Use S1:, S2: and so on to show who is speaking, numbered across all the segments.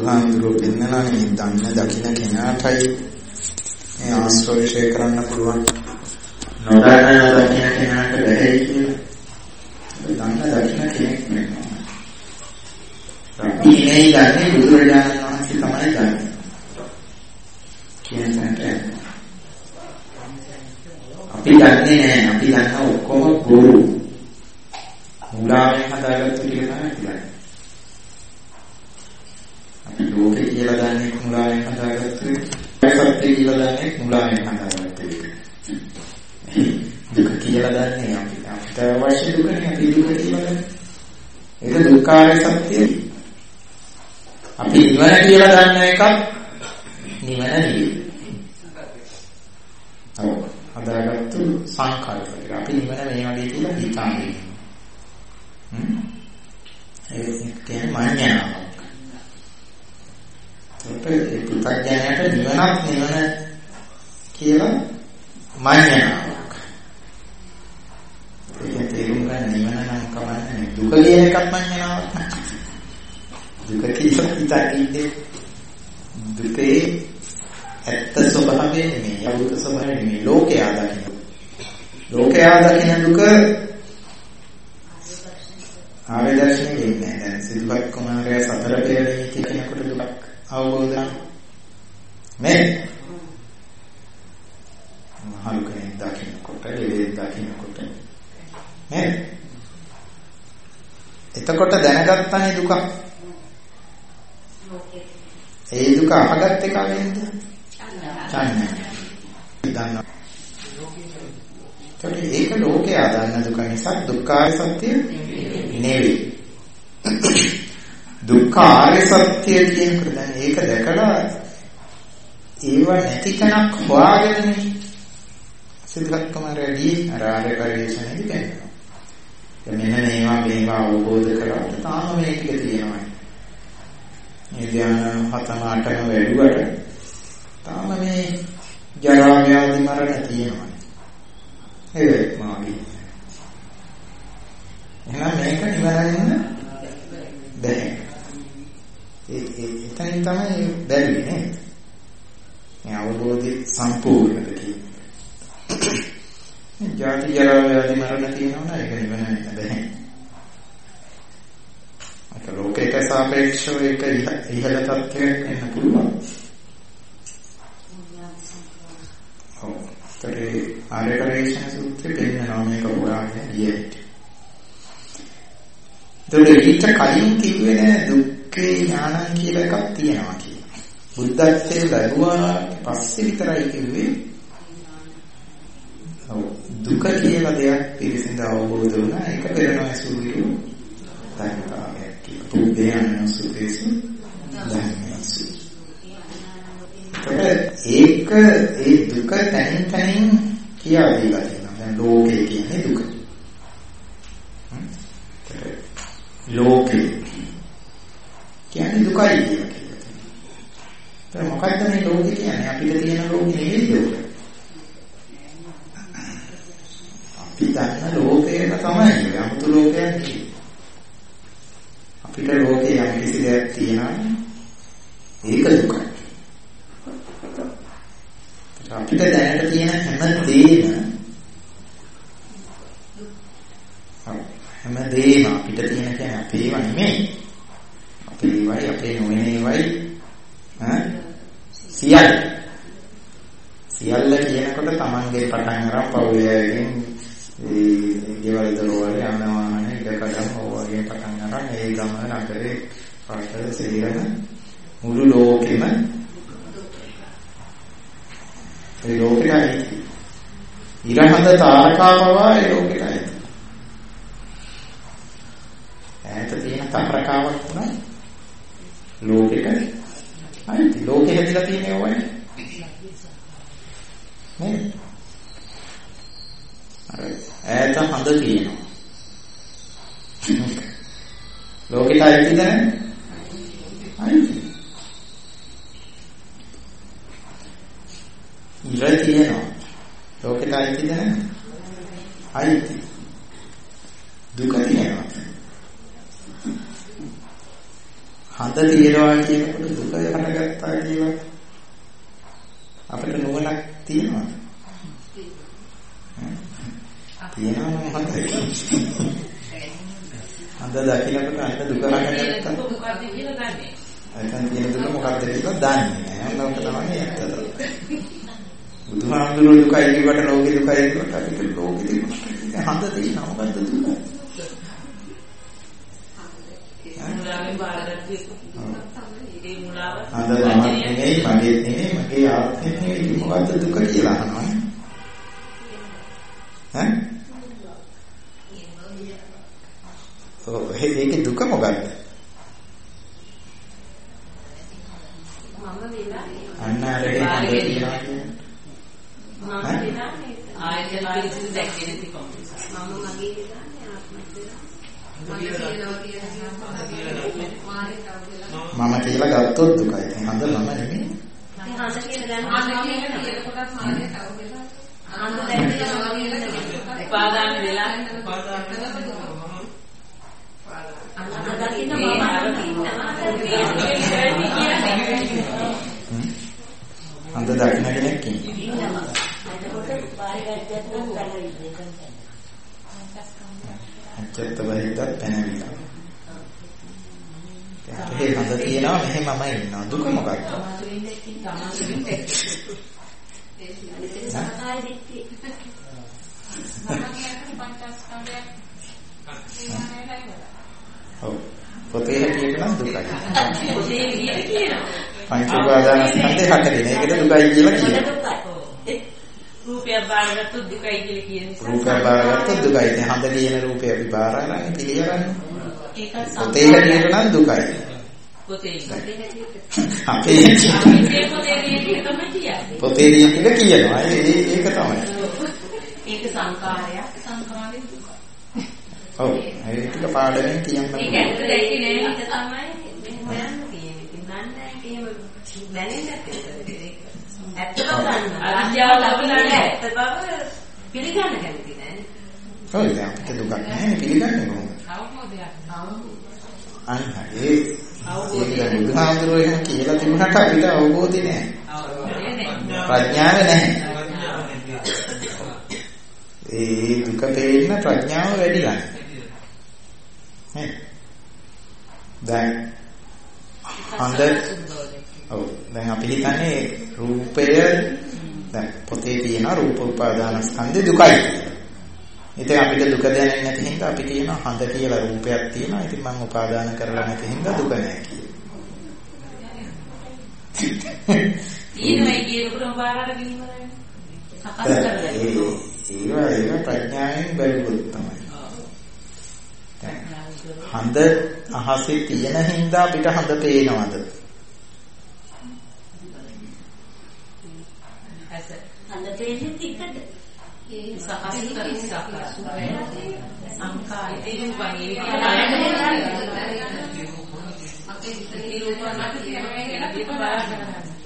S1: බුදුහාමුදුරුවෝ පෙන්නලානේ දන්න දකින්න කෙනාටයි මේ ආශ්‍රය කරන්න පුළුවන්. නොදන්න දකින්න කෙනාට බැහැ කියලා. දන්න දකින්න කෙනෙක් නෙමෙයි. අපි මේ දන්නේ බුදුරජාණන් වහන්සේ තමයි දන්නේ. කියන්නේ අපි දන්නේ නැහැ. අපි දන්න ඔක්කොම බොරු. මුලාවෙන් හදාගත්තු කියලා තමයි කියන්නේ. අපි ලෝකේ කියලා දන්නේ මුලාවෙන් හදාගත්තු. සත්‍ය කියලා දන්නේ මුලාවෙන් හදාගත්තු. දුක කියලා දන්නේ අපිට අවශ්‍ය දුකනේ අපි දුක කියලා දන්නේ. ඒක දුක්ඛාරය සත්‍යයි. අපි නිවන කියලා දන්න එකක් නිවන නෙවෙයි. හදාගත්තු සංකල්පයක්. අපි නිවන මේ වගේ කියලා හිතන්නේ. ඒක කියන්නේ මාන්‍යතාවක්. ඒකේ පුතඥයට නිවනක් නිවන කියලා මාන්‍යතාවක්. ඒක තේරුම් ගන්න නිවන නම් කමන්නේ දුක කියන එකක් මාන්‍යතාවක්. දුක කියලා හිතන්නේ දුකේ ඇත්ත ස්වභාවය නෙමෙයි, අරුත ස්වභාවය නෙමෙයි, ලෝකයා දකින්න. ලෝකයා දකින්න දුක ආර්ය දර්ශනයේ ඉන්නේ. දැන් සිද්ධාර්ථ කුමාරයා සතර පෙරණි කියනකොට දුක් අවබෝධ මේ මහලු කෙනෙක් දකින්නකොට, ලෙඩේ දකින්නකොට මේ එතකොට දැනගත්තානේ දුක. ඒ දුක අහගත් එක වෙනද? චන්නේ. දන්නා. ඒක ලෝකයා දන්න දුක නිසා දුක්ඛාර සත්‍ය නෙවෙයි. දුක්ඛාර සත්‍ය කියනකොට දැන් ඒක දැකලා ඒව නැති තැනක් හොයාගෙන සිද්ධාර්ථ කුමාරයාගේ ආරාධ පරිශ්‍රණයේදී කියනවා. මෙන්න මේවා අවබෝධ කරගන්න තාම මේක තියෙනවා. මේ ධ්‍යාන 7-8ම වැඩුවට තාම මේ ජරා ව්‍යාධි මරණ තියෙනවා. ඒක මාගේ. එහෙනම් මේක නිවැරදිව බැහැ. එතනින් තමයි බැරි නේද? මේ අවබෝධය සම්පූර්ණද කියන්නේ. ජාති ජරා ව්‍යාධි මරණ තියෙනවා නේද? ඒක නිවැරදිව බැහැ. අත ලෝකයක සාපේක්ෂව ඒක ඉහළ තත්ත්වයක් වෙන්න පුළුවන්. ආර්ය පරිශ්‍රණ සූත්‍රයේ පෙන්නනවා මේක හොයාගෙන ගියත්. ඊට කලින් කිව්වේ නෑ දුක්ඛේ ඥානං කියලා එකක් තියෙනවා කියලා. බුද්ධත්වයේ ලැබුවා පස්සේ විතරයි කිව්වේ. දුක කියලා දෙයක් පිළිසිඳ අවබෝධ වුණා. ඒක පෙරණම සූත්‍රය ධර්මතාවයක් කියලා. බුද්ධයන් සූත්‍රයේසු ධර්මයන්සු. ඒක ඒ දුක තනින් කියා දීලා තියෙනවා. දැන් ලෝකේ කියන්නේ දුක. ලෝකේ කියන්නේ දුකයි කියලා කියනවා. ඒක මොකක්ද මේ ලෝකේ කියන්නේ? අපිට තියෙන ලෝකේ නෙවෙයි දුක. අපි දන්න ලෝකේම තමයි අමුතු ලෝකයක් කියන්නේ. අපිට ලෝකේ යම් කිසි දෙයක් තියෙනවා. ඒක දුකයි. අපිට දැනට තියෙන හැම දෙයක්ම අපිට තියෙන කියන්නේ අපේව නෙමෙයි. අපේවයි අපේ නොවනේවයි සියල්ල කියනකොට තමන්ගේ පටන් අරන් පවුලයෙන් ගෙවල් දරුවල් යනවානේ ඉඩකඩම් වගේ පටන් අරන් ඒ ගමන අතරේ පාටල සිරියන මුළු ලෝකෙම ඒ ලෝකෙයි ඉරහඳ තාරකා පවා ඒ ලෝකෙයි ඈත තියෙන තාරකාවක් තමයි ලෝකෙට අයිති ලෝකෙ හැදිලා තියෙන්නේ ඔයනේ නේ අර ඈත හඳ තියෙනවා ලෝකෙට අයිතිද අයිති ඉර තියෙනවා ලෝකෙට අයිතිද අයිති දුක තියෙනවා හඳ හඳ තියෙනවා කියනකොට දුක හටගත්තා කියලා අපිට නුවණක් තියෙනවා. තියෙනවා නම් හඳයි. හඳ දකින්නකොට අන්න දුක හටගත්තා.
S2: මොකක්ද කියලා දන්නේ.
S1: එතන තියෙන දුක මොකක්ද කියලා දන්නේ නැහැ. අන්නක තමයි ඇත්තට. බුදුහාමුදුරුවෝ දුකයි කියවට ලෝකේ දුකයි කියවට අපිට ලෝකෙ තියෙන හඳ තියෙනවා. මොකද්ද දුක?
S2: මුලාවෙන් බාරගත්තේ ඒ මුලාව
S1: හඳ මම නෙමෙයි මගේ නෙමෙයි මගේ ආත්මෙ නෙමෙයි මොකද්ද දුක කියලා අහනවා. ඈ? ඒකේ දුක මොකක්ද? අන්න අරගෙන හඳ තියනවා කියන්නේ.
S2: මම දෙනා ආයතන පිළිසිදු දැක්කේ නැති කොම්පියුටර්. මම මගේ දෙනා
S1: මම කියලා ගත්තොත් දුකයි. හඳ මම නෙමෙයි.
S2: හඳ කියලා උපාදාන වෙලා
S1: හඳ දකින්න කෙනෙක් ඉන්නවා. අච්චත්ත බහිද්දත් පැනවිලා. ඒ හඳ තියෙනවා මෙහෙමම ඉන්නවා. දුක මොකක්ද? පොතේ හැටියට නම් දුකයි.
S2: පොතේ විදියට කියනවා.
S1: පංච උපාදානස්කන්ධේ හතරෙන. ඒකට දුකයි කියලා කියනවා.
S2: රූපය බාරගත්තු දුකයි කියලා කියන නිසා.
S1: රූපය බාරගත්තු දුකයි. දැන් හඳ කියන රූපය අපි බාරගන්නේ පිළිගන්නේ.
S2: ඒක
S1: පොතේ හැටියට නම් දුකයි.
S2: පොතේ
S1: අපේ
S2: පොතේ විදියට තමයි කියන්නේ.
S1: පොතේ විදියට කියනවා. ඒක තමයි.
S2: ඒක සංකාරයක් සංකාරේ දුක.
S1: ඔව් ඒක ටික පාඩමෙන් කියන්න
S2: ඒක ඇත්තට දැක්කේ නෑ හිත තමයි හොයන්න තියෙන්නේ. නන්නේ එහෙම දැනෙන්නේ නැත්තේ. ඇත්තම ගන්න. අවිද්‍යාව ලබන්නේ ඇත්ත බව පිළිගන්න කැමති නෑනේ.
S1: ඔව් දැන් අපිට දුකක් නැහැ පිළිගන්නේ කොහොමද?
S2: අවබෝධයක්.
S1: අන්න ඒ බුදුහාමුදුරුවෝ එහෙම කියලා තිබුණාට අපිට අවබෝධය නැහැ. ප්‍රඥාව නැහැ. ඒ දුක තේරෙන්න ප්‍රඥාව වැඩිලා. නේ? දැන් හඳ ඔව් දැන් අපි හිතන්නේ රූපය දැන් පොතේ තියෙන රූප උපාදානස්කන්ධේ දුකයි. ඉතින් අපිට දුක දැනෙන්නේ නැති හින්දා අපි කියනවා හඳ කියලා රූපයක් තියෙනවා. ඉතින් මම උපාදාන කරලා නැති හින්දා දුක නැහැ කියලා.
S2: ඊළඟ කියනකොට බාරාට ගිහින් බලන්න. සකස් කරලා.
S1: ඒක ප්‍රඥාවෙන් බැලුවොත් තමයි. හඳ අහසේ තියෙන හින්දා අපිට හඳ පේනවද?
S2: හඳ පේන්නේ තිකද? ඒ සකස් කරන සංකාරයේ වගේ අපේ ඉතිරි රූපවලට කියනවා ඒක බාරගන්න.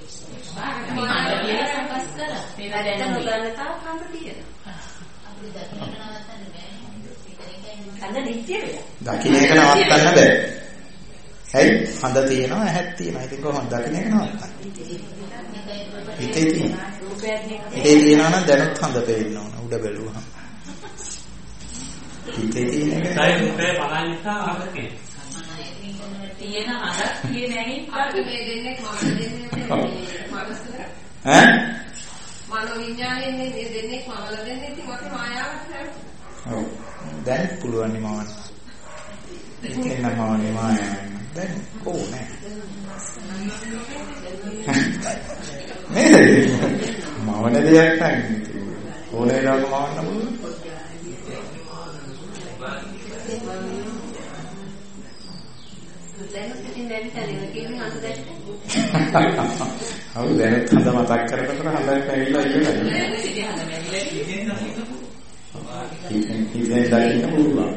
S1: දකින්න එක නවත්තන්න බෑ. ඇයි? හඳ තියෙනවා ඇහක් තියෙනවා. ඉතින් කොහොමද දකින්න එක නවත්තන්නේ? හිතේ තියෙනවා. හිතේ තියෙනවා නම් දැනුත් හඳ පේන්න ඕන. උඩ බැලුවහම. හිතේ තියෙන එක
S3: සයි රූපේ බලන්න ආවකේ.
S2: තියෙන හඳක් තියෙන ඇහින් අපි මේ දෙන්නේ මම දෙන්නේ
S1: ඈ?
S2: මනෝ විඥානයේ මේ දෙන්නේ මමල දෙන්නේ ඉතින් මට මායාවක් නෑ.
S1: ඔව්. දැන් පුළුවන් නිමවන්න. ඉතින් නම් මවන්නේ මායාවක්. දැන් කොහොමද? නේද? මවන දෙයක් නැහැ. ඕනේ නම මවන්න පුළුවන්. ඔව් දැනත් හඳ මතක් කරනකොට හඳක් ඇවිල්ලා ඉවරයි. ඉතින් දැන් පුළුවන්.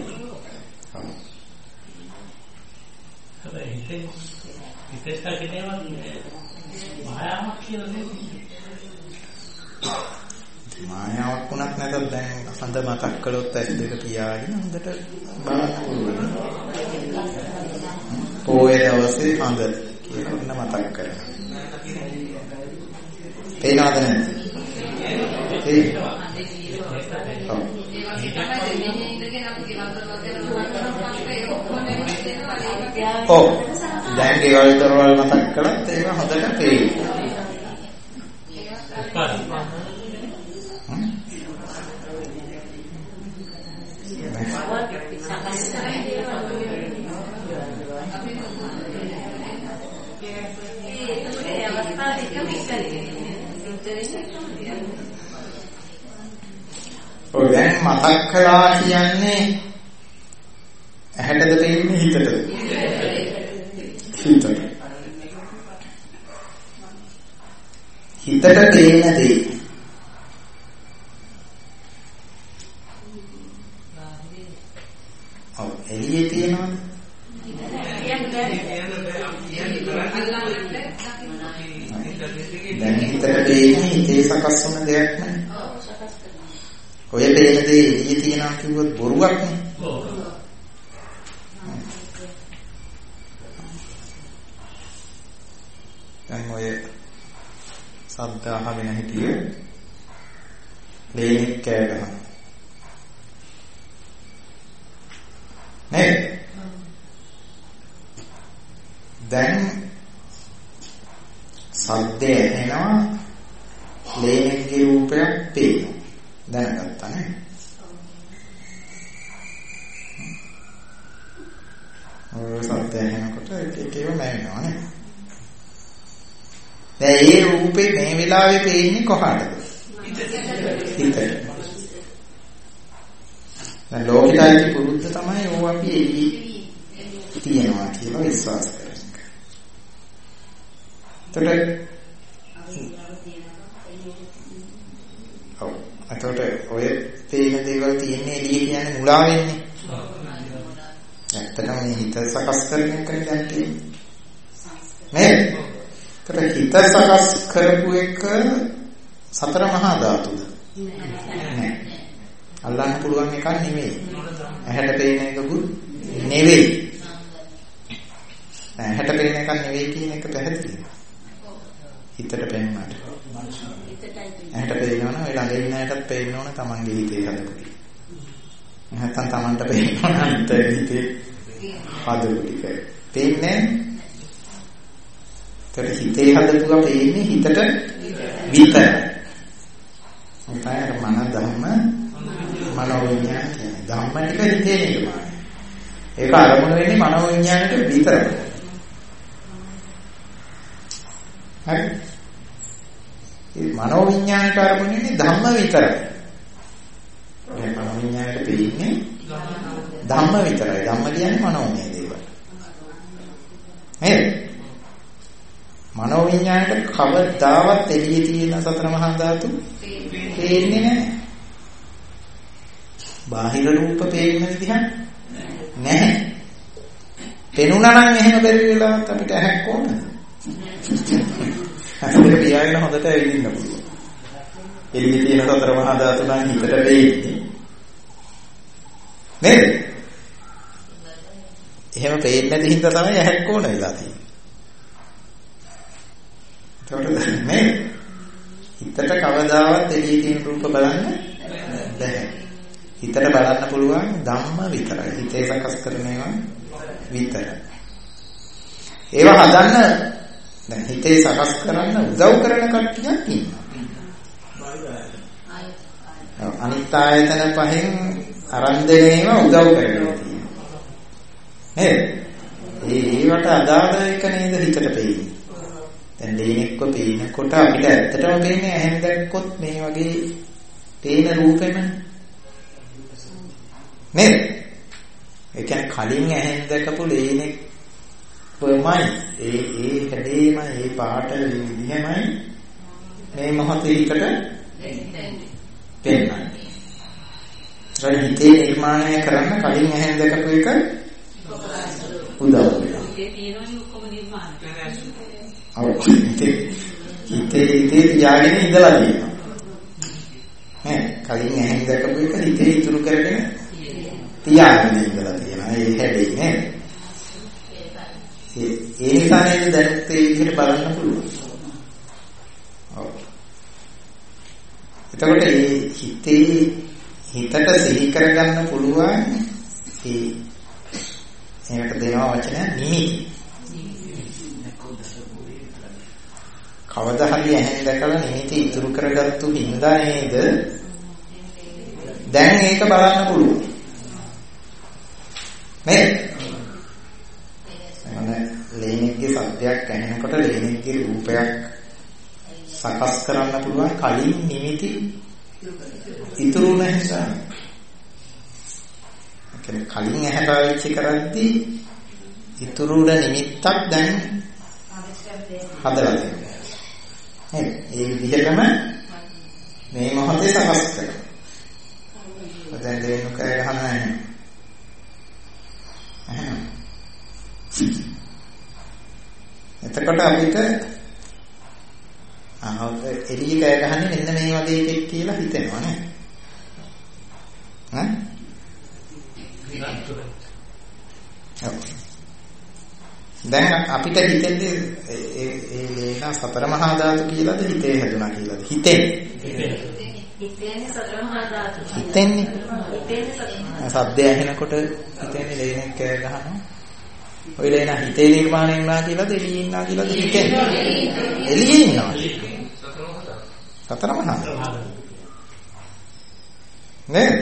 S3: හිතේට කියනවා මායාවක් කියලා නෙමෙයි.
S1: මායාවක් වුණත් නැතත් දැන් හඳ මතක් කළොත් ඇස් දෙක පියාගෙන හොඳට බලන්න පුළුවන්. පොයේ දවසේ හඳ කියලා ඔන්න මතක් කරගන්න. පේනවද නැද්ද? ඔව්. දැන් ගෙවල් දොරවල් මතක් කළත් ඒක හොඳට පේනවා. ඔය දැන් මතක් කළා කියන්නේ ඇහැටද පේන්නේ හිතටද? හිතට. හිතට පේන දේ. ඔව් එළියේ තියෙනවද? දැන් හිතට පේන්නේ හිතේ සකස් වුණ දෙයක් නේ. ඔය පේන දේ එළියේ තියෙනවා කිව්වොත් බොරුවක් නේ. දැන් ඔය සද්ද අහගෙන හිටියේ ලේනික් කෑ ගහන නේ. දැන් සද්දේ එනවා ලේනික්ගේ රූපයක් පේනවා. දැනගත්තා නේ. ඔය සද්දේ එනකොට ඒකේව මැවෙනවා නේ. දැන් මේ රූපේ මේ වෙලාවේ පේන්නේ කොහාටද? හිතට. දැන් ලෝකිතයි පුරුද්ද තමයි ඕව අපි එළි තියනවා කියලා විශ්වාස කරන්නේ. එතකොට ඔය තේන දේවල් තියෙන්නේ එළිය කියන්නේ මුලා වෙන්නේ. ඇත්තටම මේ හිත සකස් කරගෙන දැන් තියෙන්නේ. නේද? හිත සකස් කරපු එක සතර මහා ධාතුද? නෑ. අල්ලන්න පුළුවන් එකක් නෙමෙයි. ඇහැට පේන එකකුත් නෙවෙයි. ඇහැට පේන එකක් නෙවෙයි කියන එක පැහැදිලිද? හිතට පේනවාට. ඇහැට පේනවනම් ඔය ළඟ ඉන්න අයටත් පේන්න ඕන තමන්ගේ හිතේ හදපු ටික. නැත්තම් තමන්ට පේනවා නම් හිතේ හදපු ටික. පේන්නේ ඒතර හිතේ හදපුවා පේන්නේ හිතට විතරයි. උපායර මන ධම්ම මනෝවිඤ්ඤාණ කියන්නේ ධම්ම ටික හිතේ නිර්මාණය. ඒක අරමුණ වෙන්නේ මනෝවිඤ්ඤාණයට විතරයි. හරි. ඒ මනෝවිඤ්ඤාණයට අරමුණ වෙන්නේ ධම්ම විතරයි. මේ මනෝවිඤ්ඤාණයට පේන්නේ ධම්ම විතරයි. ධම්ම කියන්නේ මනෝමය දේවල්. නේද? මනෝවිඤ්ඤාණයට කවදාවත් එළියේ තියෙන සතර මහා ධාතු පේන්නේ නැහැ. බාහිර රූප පේන විදිහක් නැහැ. පෙනුණා නම් එහෙම බැරි වෙලාවත් අපිට ඇහැක් ඕනද? අපිට පියාගෙන හොඳට ඇවිදින්න පුළුවන්. එළියේ තියෙන සතර මහා ධාතු නම් හිතට පේන්නේ. නේද? එහෙම පේන්නේ නැති හින්දා තමයි ඇහැක් ඕන වෙලා තියෙන්නේ. මේ හිතට කවදාවත් එළියේ තියෙන රූප බලන්න බැහැ. හිතට බලන්න පුළුවන් ධම්ම විතරයි. හිතේ සකස් කරන ඒවා විතරයි. ඒවා හදන්න දැන් හිතේ සකස් කරන්න උදව් කරන කට්ටියක් ඉන්නවා. අනිත් ආයතන පහෙන් අරන් දෙන ඒවා උදව් කරනවා. නේද? ඒවට අදාළ එක නේද හිතට පෙන්නේ. දැන් ලේනෙක්ව පේනකොට අපිට ඇත්තටම පේන්නේ ඇහෙන් දැක්කොත් මේ වගේ පේන රූපෙමනේ. නේද? ඒ කියන්නේ කලින් ඇහෙන් දැකපු ලේනෙක් වමයි ඒ හැදීම ඒ පාට විදිහමයි මේ මොහොතේ හිතට පේන්නේ. හිතේ නිර්මාණය කරන්න කලින් ඇහෙන් දැකපු එක උදව් වෙනවා. ඒ තියෙනවනේ ඔක්කොම නිර්මාණය. හිතේ තියාගෙන ඉඳලා තියෙනවා. නේ කලින් ඇහෙන් දැකපු එක හිතේ ඉතුරු කරගෙන තියාගෙන ඉඳලා තියෙනවා. ඒ හැදෙන්නේ නේද? නිසා නේද දැනුත් ඒ විදිහට බලන්න පුළුවන්. ඔව්. එතකොට මේ හිතේ හිතට සිහි කරගන්න පුළුවන් ඒකට දෙනවා වචනය නිමිති. කවදා හරි ඇහෙන් දැකලා නිමිති ඉතුරු කරගත්තු හින්දා නේද දැන් ඒක බලන්න පුළුවන්. නේද? ලේනික්ගේ සත්‍යයක් ඇහෙනකොට ලේනික්ගේ රූපයක් සකස් කරන්න පුළුවන් කලින් නිමිති ඉතුරු නැහැ. කියන්නේ කලින් ඇහැ පාවිච්චි කරද්දී ඉතුරු නිමිත්තක් දැන් හදලා තියෙනවා. නේද? ඒ විදිහටම මේ මොහොතේ සකස් කරනවා. දැන් දෙන්නු කය ගහන නැහැ. එතකොට අපිට එළිය කය ගහන්නේ මෙන්න මේ වගේ එකක් කියලා හිතෙනවා නේ. ඈ? දැන් අපිට හිතෙන්නේ ඒ ලේන සතර මහා ධාතු කියලාද හිතේ හැදුනා කියලාද? හිතෙන්නේ සතර මහා ධාතු. හිතෙන්නේ සද්දය ඇහෙනකොට හිතෙන්නේ ලේනෙක් කෑ ගහනවා. ඔය ලේන හිතේ නිර්මාණය වුණා කියලාද එළියේ ඉන්නා කියලාද හිතෙන්නේ? එළියේ ඉන්නවා. සතර මහා ධාතු. නේද?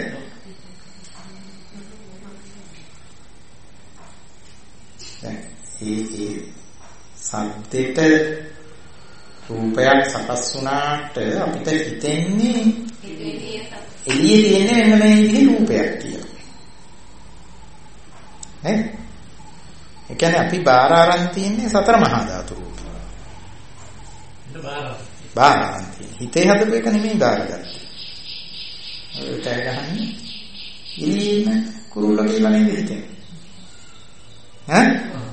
S1: ඒ සද්දෙට රූපයක් සකස් වුණාට අපිට හිතෙන්නේ එළියේ තියෙන මෙන්න මේ විදිහේ රූපයක් කියලා. නේද? ඒ කියන්නේ අපි බාර ආරන් තියන්නේ සතර මහා ධාතු රූප. බාර ආරන් තියෙන්නේ. හිතේ හදපු එක නෙමෙයි බාරගත්තේ. ඔය කය ගහන්නේ එළියේ ඉන්න කුරුල්ල කියලා නෙමෙයි හිතෙන්නේ. ඈ?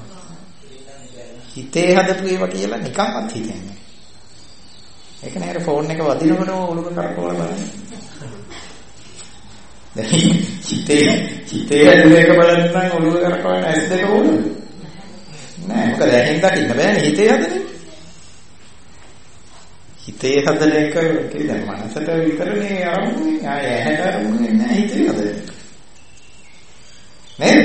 S1: හිතේ හදපු ඒවා කියලා නිකන්වත් හිතෙන්නේ. ඒක නේද ෆෝන් එක වදිනකොට ඔලුව කරකවලා බලන්න. දැන් හිතේ හදපු එක බලන්න නම් ඔලුව කරකවන්න ඇස් දෙක ඕනද? නෑ මොකද ඇහෙන් දකින්න බෑනේ හිතේ හදන්නේ. හිතේ හදන එක කියන්නේ මනසට විතරනේ ආරම්භුනේ. ආය ඇහැට ආරම්භුනේ නෑ හිතේ හදන්නේ. නේද?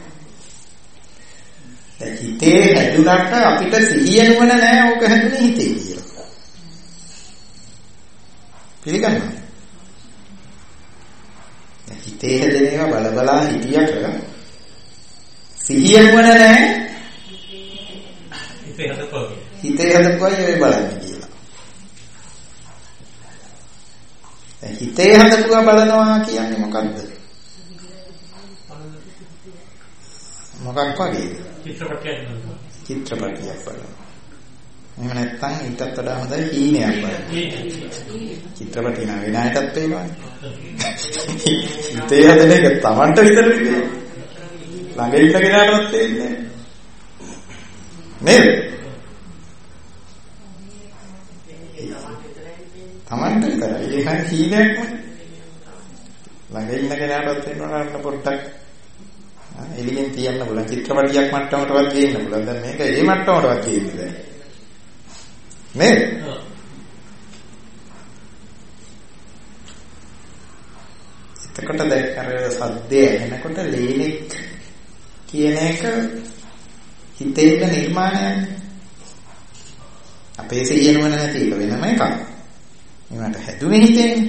S1: හිතේ හැදුනට අපිට සිහිය නුවණ නැහැ ඕක හැදුනේ හිතේ කියලා. පිළිගන්නවා. හිතේ හැදෙන ඒවා බලබලා හිතියට සිහිය නුවණ නැහැ. හිතේ හදපුවයි ඔය බලන්නේ කියලා. හිතේ හදපුවා බලනවා කියන්නේ මොකද්ද? මොකක් වගේද? චිත්‍රපටියක් බලනවා. එහෙම නැත්නම් ඊටත් වඩා හොඳයි හීනයක් බලනවා. චිත්‍රපටිය නම් වෙන අයටත් පේනවනේ. හිතේ හදන එක Tamanට විතරනේ පේන්නේ. ළඟ ඉන්න කෙනාටවත් පේන්නේ නේද? Tamanට විතරයි. ඒක හීනයක්ම. ළඟ ඉන්න කෙනාටවත් පේනවා නම් පොඩ්ඩක් එළියෙන් තියන්න පුළුවන් චිත්‍රපටියක් මට්ටමටවත් ගේන්න පුළුවන්. දැන් මේක ඒ මට්ටමටවත් ගේන්නේ නැහැ. නේද? එතකොට දැන් අර සද්දය ඇහෙනකොට ලේනෙක් කියන එක හිතේක නිර්මාණයක්. අපේ සියනවන නැති එක වෙනම එකක්. මේකට හැදුනේ හිතෙන්නේ.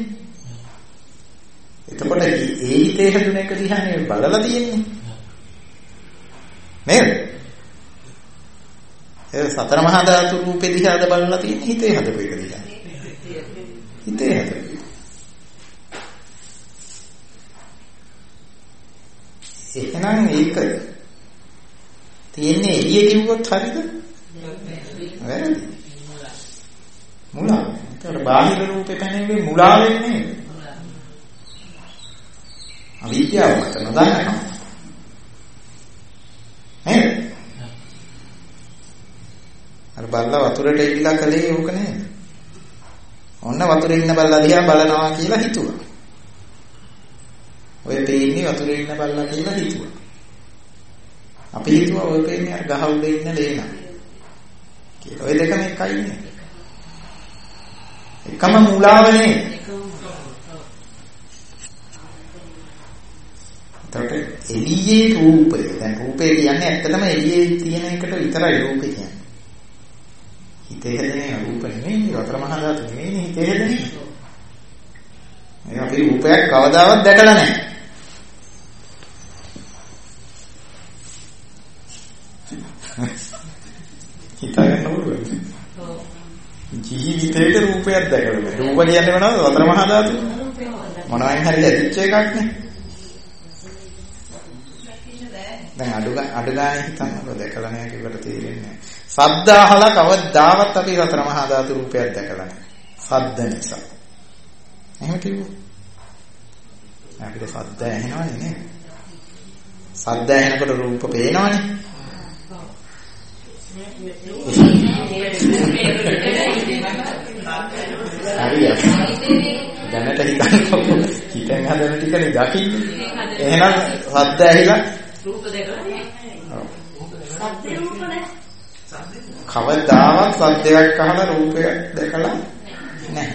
S1: එතකොට ඒ හිතේ හැදුන එක දිහානේ බලලා තියෙන්නේ. නේද? ඒ සතර මහා ධාතු රූපේ දිහාද බලලා තියෙන්නේ හිතේ හදපු එක දිහා. හිතේ හදපු. එහෙනම් ඒක තියෙන්නේ එළිය කිව්වොත් හරිද? වැරදි. මුලා. ඒතර බාහිර රූපේ පැනෙන්නේ මුලා වෙන්නේ නේද? අවිද්‍යාව මත නොදන්නවා. නේද? අර බල්ලා වතුරට ඉල්ලලා කලේ ඕක නේද? ඔන්න වතුරේ ඉන්න බල්ලා දිහා බලනවා කියලා හිතුවා. ඔය පේන්නේ වතුරේ ඉන්න බල්ලා කියලා හිතුවා. අපි හිතුවා ඔය පේන්නේ අර ගහ උඩ ඉන්න ලේනා. කියලා. ඔය දෙකම එකයි නේ. එකම මූලාවනේ. එතකොට එළියේ රූපය. දැන් රූපය කියන්නේ ඇත්තටම එළියේ තියෙන එකට විතරයි රූපය කියන්නේ. හිතේ හැදෙන රූප නෙමෙයි, වතර මහා ධාතු නෙමෙයි හිතේ හැදෙන්නේ. අපි රූපයක් කවදාවත් දැකලා නැහැ. හිතාගන්න ඕනේ. ජීවිතේට රූපයක් දැකලා නැහැ. රූප කියන්නේ මොනවද? වතර මහා ධාතු. මොනවායින් හරි ඇතිච්ච එකක් නේ. දැන් අඩු ගානේ හිතන්නකො දැකලා නැහැ කිව්වට තේරෙන්නේ නැහැ. සද්ද අහලා කවදාවත් අපි වතර මහා ධාතු රූපයක් දැකලා නැහැ. සද්ද නිසා. එහෙම කිව්වොත් අපිට සද්ද ඇහෙනවනේ නේද? සද්ද ඇහෙනකොට රූප පේනවනේ. හරියට. දැනට හිතන්නකො හිතෙන් හදන ටිකනේ දකින්නේ. එහෙනම් සද්ද ඇහිලා
S2: රූප දැකලා නෑ. සද්ද රූප නෑ.
S1: කවදාවත් සද්දයක් අහලා රූපයක් දැකලා නැහැ.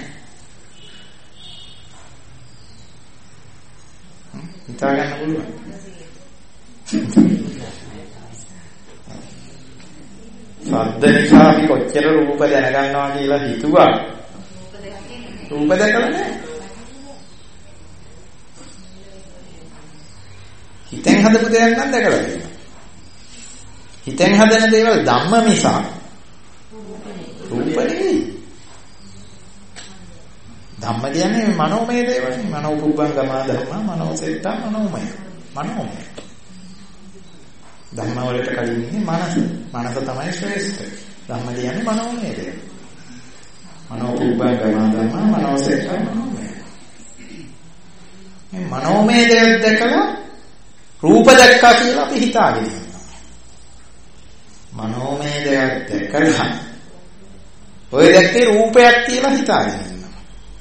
S1: හිතා ගන්න පුළුවන්. සද්ද නිසා අපි කොච්චර රූප දැනගන්නවා කියලා හිතුවා. රූප දැකලා නැහැ. හිතෙන් හදපු දේවල් නම් දැකලා තියෙනවා. හිතෙන් හදන දේවල් ධම්ම මිසක් රූප නෙවෙයි. ධම්ම කියන්නේ මනෝමය දේවල්. මනෝපුබ්බංගමා ධම්ම, මනෝසෙට්ටා, මනෝමය. මනෝමය. ධම්ම වලට කලින් ඉන්නේ මනස. මනස තමයි ශ්‍රේෂ්ඨ. ධම්ම කියන්නේ මනෝමය දේවල්. මනෝපුබ්බංගමා ධම්ම, මනෝසෙට්ටා, මනෝමය. මේ මනෝමය දේවල් දැකලා රූප දැක්කා කියලා අපි හිතාගෙන ඉන්නවා. මනෝමය දේවල් දැකලා ඔය දැක්කේ රූපයක් කියලා හිතාගෙන ඉන්නවා.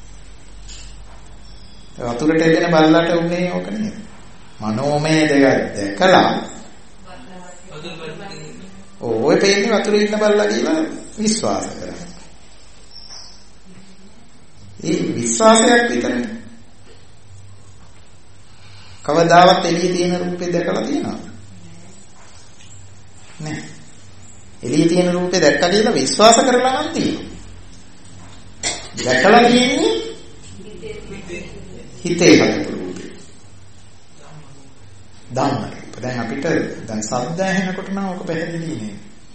S1: වතුරට එදෙන බල්ලට උනේ ඕක නේද? මනෝමය දේවල් දැකලා ඔය පේන්නේ වතුරේ ඉන්න බල්ලා කියලා විශ්වාස කරනවා. ඒ විශ්වාසයක් විතරයි. කවදාවත් එළියේ තියෙන රූපේ දැකලා තියෙනවද? නැහැ. එළියේ තියෙන රූපේ දැක්කා කියලා විශ්වාස කරලා නම් තියෙනවා. දැකලා තියෙන්නේ හිතේ හදපු රූපේ. ධම්ම රූප. දැන් අපිට දැන් ශබ්ද ඇහෙනකොට නම් ඔක පැහැදිලි නේ.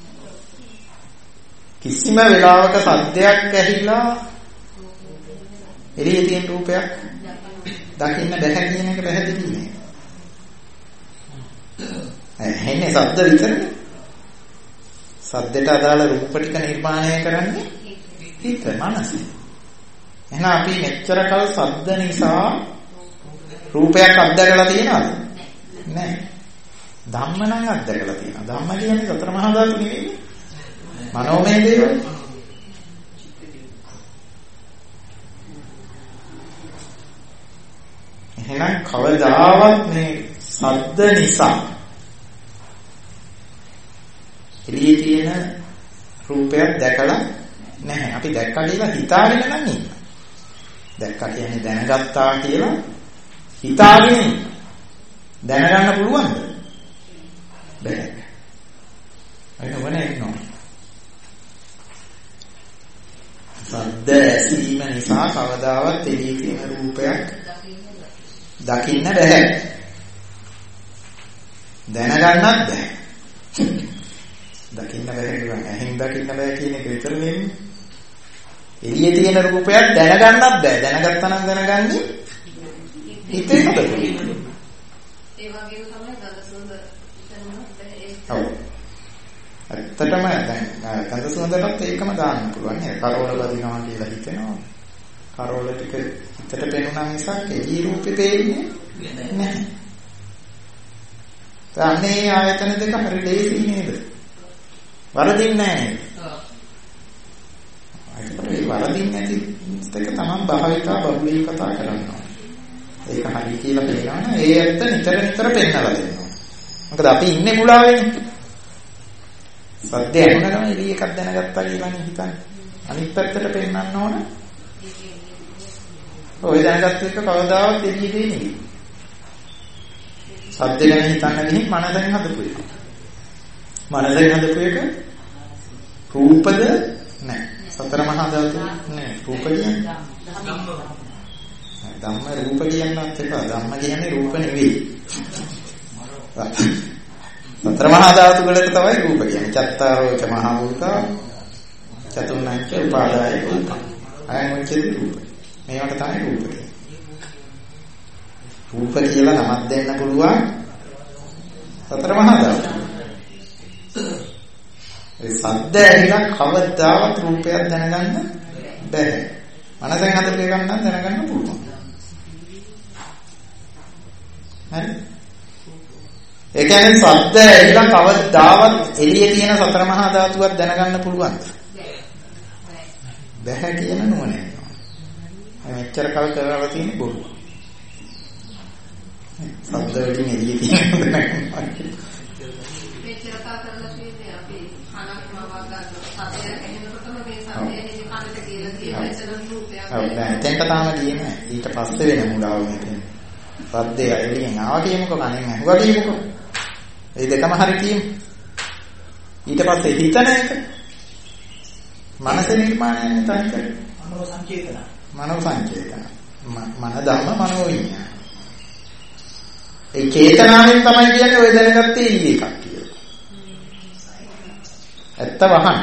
S1: කිසිම වෙලාවක ශබ්දයක් ඇහිලා එළියේ තියෙන රූපයක් දකින්න බැහැ කියන එක පැහැදිලි නේ. ඇහෙන්නේ ශබ්ද විතරනේ. ශබ්දයට අදාළ රූප ටික නිර්මාණය කරන්නේ හිත, මනස. එහෙනම් අපි මෙච්චර කල් ශබ්ද නිසා රූපයක් අත්දැකලා තියෙනවද? නැහැ. ධම්ම නම් අත්දැකලා තියෙනවා. ධම්ම කියන්නේ සතර මහා ධාතු නෙවෙයි. මනෝමය දේවල්. එහෙනම් කවදාවත් මේ ශබ්ද නිසා එළියේ තියෙන රූපයක් දැකලා නැහැ. අපි දැක්කා කියලා හිතාගෙන නම් ඉන්නවා. දැක්කා කියන්නේ දැනගත්තා කියලා හිතාගෙන ඉන්නවා. දැනගන්න පුළුවන්ද? බැහැ. ඒක වනේ නෝ. ශබ්ද ඇසීම නිසා කවදාවත් එළියේ තියෙන රූපයක් දකින්න බැහැ. දැනගන්නත් බැහැ. දකින්න බැහැ කියන්නේ ඇහෙන් දකින්න බැහැ කියන එක විතර නෙමෙයි. එළියේ තියෙන රූපයක් දැනගන්නත් බැහැ. දැනගත්තා නම් දැනගන්නේ හිතේ නේද? ඒ වගේම තමයි ගඳ සුවඳ ඔව්. ඇත්තටම දැන් ගඳ සුවඳටත් ඒකම දාන්න පුළුවන් නේද? කරවල වදිනවා කියලා හිතෙනවා. කරවල ටික හිතට පෙනුනා මිසක් එළියේ රූපේ පේන්නේ නැහැ. අනේ ආයතන දෙක හරි ලේසි නේද? වරදින්නේ නැහැ නේද? ඒ වරදින්නේ නැති දෙක තමයි භාවිතා බහුලී කතා කරනවා. ඒක හරි කියලා පේනවා නම් ඒ ඇත්ත නිතර නිතර පෙන්නලා දෙනවා. මොකද අපි ඉන්නේ මුලාවේනේ. සද්දය ඇහෙනකම එළිය එකක් දැනගත්තා කියලානේ හිතන්නේ. අනිත් පැත්තට පෙන්නන්න ඕන. ඔය දැනගත්ත එක කවදාවත් එළිය දෙන්නේ. සද්ද ගැන හිතන්න ගිහින් මනසෙන් හදපු එක. මනසෙන් හදපු එක රූපද නැහැ. සතර මහා ධාතු නෑ. රූප කියන්නේ ධම්ම රූප කියන්නත් එපා. ධම්ම කියන්නේ රූප නෙවෙයි. සතර මහා ධාතු වලට තමයි රූප කියන්නේ. චත්තාරෝච මහා භූතා චතුර්ණංච උපාදාය රූප. අයං උච්චති රූප. මේවට තමයි රූප කියන්නේ. රූප කියලා නමක් දෙන්න පුළුවන් සතර මහා ධාතු. ඒ සද්ද ඇහිලා කවදාවත් රූපයක් දැනගන්න බැහැ. මනසෙන් හදපු එකක් නම් දැනගන්න පුළුවන්. හරි? ඒ කියන්නේ සද්ද ඇහිලා කවදාවත් එළියේ තියෙන සතර මහා ධාතුවක් දැනගන්න පුළුවන්ද? බැහැ කියන නුවණ එනවා. මෙච්චර කල් කරලා තියෙන බොරු. සද්ද වලින් එළියේ තියෙන දැනගන්නවා.
S2: මෙච්චර කල් කරලා තියෙන්නේ අපි කනක් මවක් ගන්නවා. සද්දයක් ඇහෙනකොටම මේ සද්දේ කනට කියලා කියන රූපයක්.
S1: ඔව් නෑ එතෙන්ට තාම ගියේ නෑ. ඊට පස්සේ වෙන මුලාව මේකේ. සද්දේ එළියෙන් ආවා කියමුකෝ කණෙන් ඇහුවා කියමුකෝ. ඒ දෙකම හරි කියමු. ඊට පස්සේ හිතන එක මනස නිර්මාණය තමයි. මනෝ සංචේතන. මනෝ සංචේතන. මන ධම්ම මනෝ විඤ්ඤාණ. ඒ චේතනාවෙන් තමයි කියන්නේ ඔය දැනගත්තේ ඊ එකක් කියලා. ඇත්ත වහන.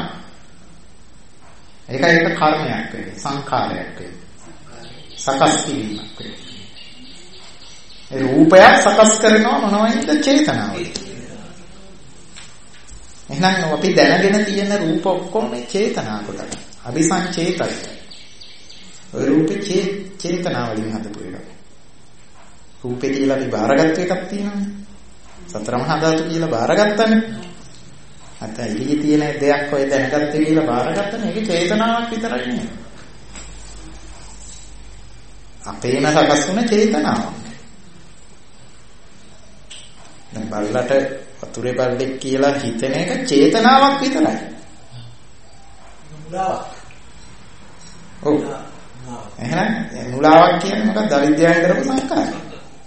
S1: ඒකයි එක කර්මයක් වෙන්නේ සංඛාරයක් වෙන්නේ. සකස් කිරීමක් වෙන්නේ. ඒ රූපයක් සකස් කරනවා මොනවයිද චේතනාව. එහෙනම් අපි දැනගෙන තියෙන රූප ඔක්කොම මේ චේතනා කොටයි. අபிසංචේතයි. ඔය රූපේ චේතනාවලින් හදපු එක. රූපේ කියලා අපි බාරගත්ත එකක් තියෙනවානේ. සතර මහා ධාතු කියලා බාරගත්තනේ. අත එළියේ තියෙන දෙයක් ඔය දැනගත්තේ කියලා බාරගත්තනේ. ඒක චේතනාවක් විතරයි නේ. අපේම සකස් වුණ චේතනාවක්. දැන් බල්ලට වතුරේ බල්ලෙක් කියලා හිතන එක චේතනාවක් විතරයි. මුලාවක්. ඔව්. එහෙනම් මුලාවක් කියන්නේ මොකක්ද? අවිද්‍යාවෙන් කරපු සංස්කාරය.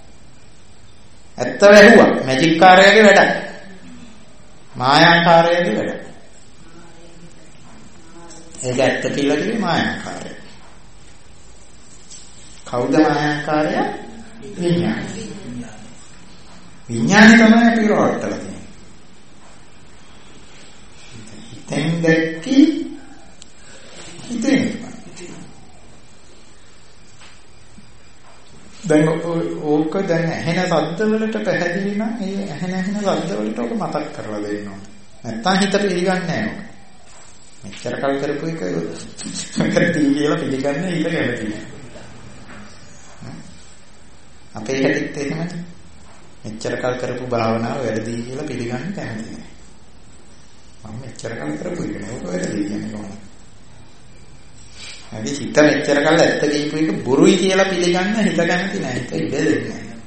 S1: ඇත්ත වැහුවා. මැජික් කාර්යයේ වැඩක්. මායාකාරයේ වැඩක්. ඒක ඇත්ත කියලා කිව්වේ මායාකාරය. කවුද මායාකාරය? විඥානය. විඥානය තමයි අපි රවට්ටලා තියෙන්නේ. හිතෙන් දැක්කි හිතෙන්. දැන් ඕක දැන් ඇහෙන ශබ්ද වලට පැහැදිලි නම් ඒ ඇහෙන ශබ්ද වලට ඔක මතක් කරලා දෙන්න ඕනේ. නැත්තම් හිත පිළිගන්නේ නැහැ ඔක. මෙච්චර කල් කරපු එක කරටි කියලා පිළිගන්නේ හිත කැමති නැහැ. අපේ හැටිත් එහෙමද? මෙච්චර කල් කරපු භාවනාව වැරදි කියලා පිළිගන්න කැමති නැහැ. මම මෙච්චර කල් කරපු එක නේ ඔක වැරදි කියන්නේ කොහොමද? හරි හිත මෙච්චර කල් ඇත්ත කියපු එක බොරුයි කියලා පිළිගන්න හිත කැමති නැහැ. හිත ඉඩ දෙන්නේ නැහැ.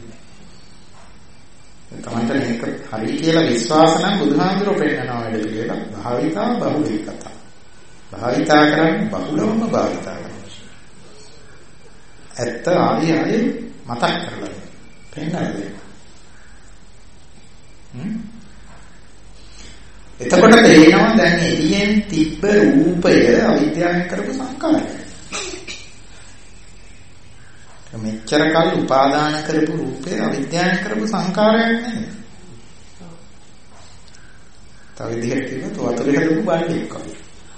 S1: තමන්ට මේක හරි කියලා විශ්වාස නම් බුදුහාමුදුරුවෝ පෙන්නනවා වැඩ පිළිවෙල. භාවිතා බහුලීකතා. භාවිතා කරන්නේ බහුලවම භාවිතා කරනවා. ඇත්ත ආදී මතක් කරලා පෙන්නනවා. එතකොට තේරෙනවා දැන් එළියෙන් තිබ්බ රූපය අවිද්‍යාවෙන් කරපු සංකාරය. මෙච්චර කල් උපාදාන කරපු රූපය අවිද්‍යාවෙන් කරපු සංකාරයක් නෙමෙයි. තව විදිහට කිව්වොත් වතුරේ හදපු බල්ලෙක් වගේ.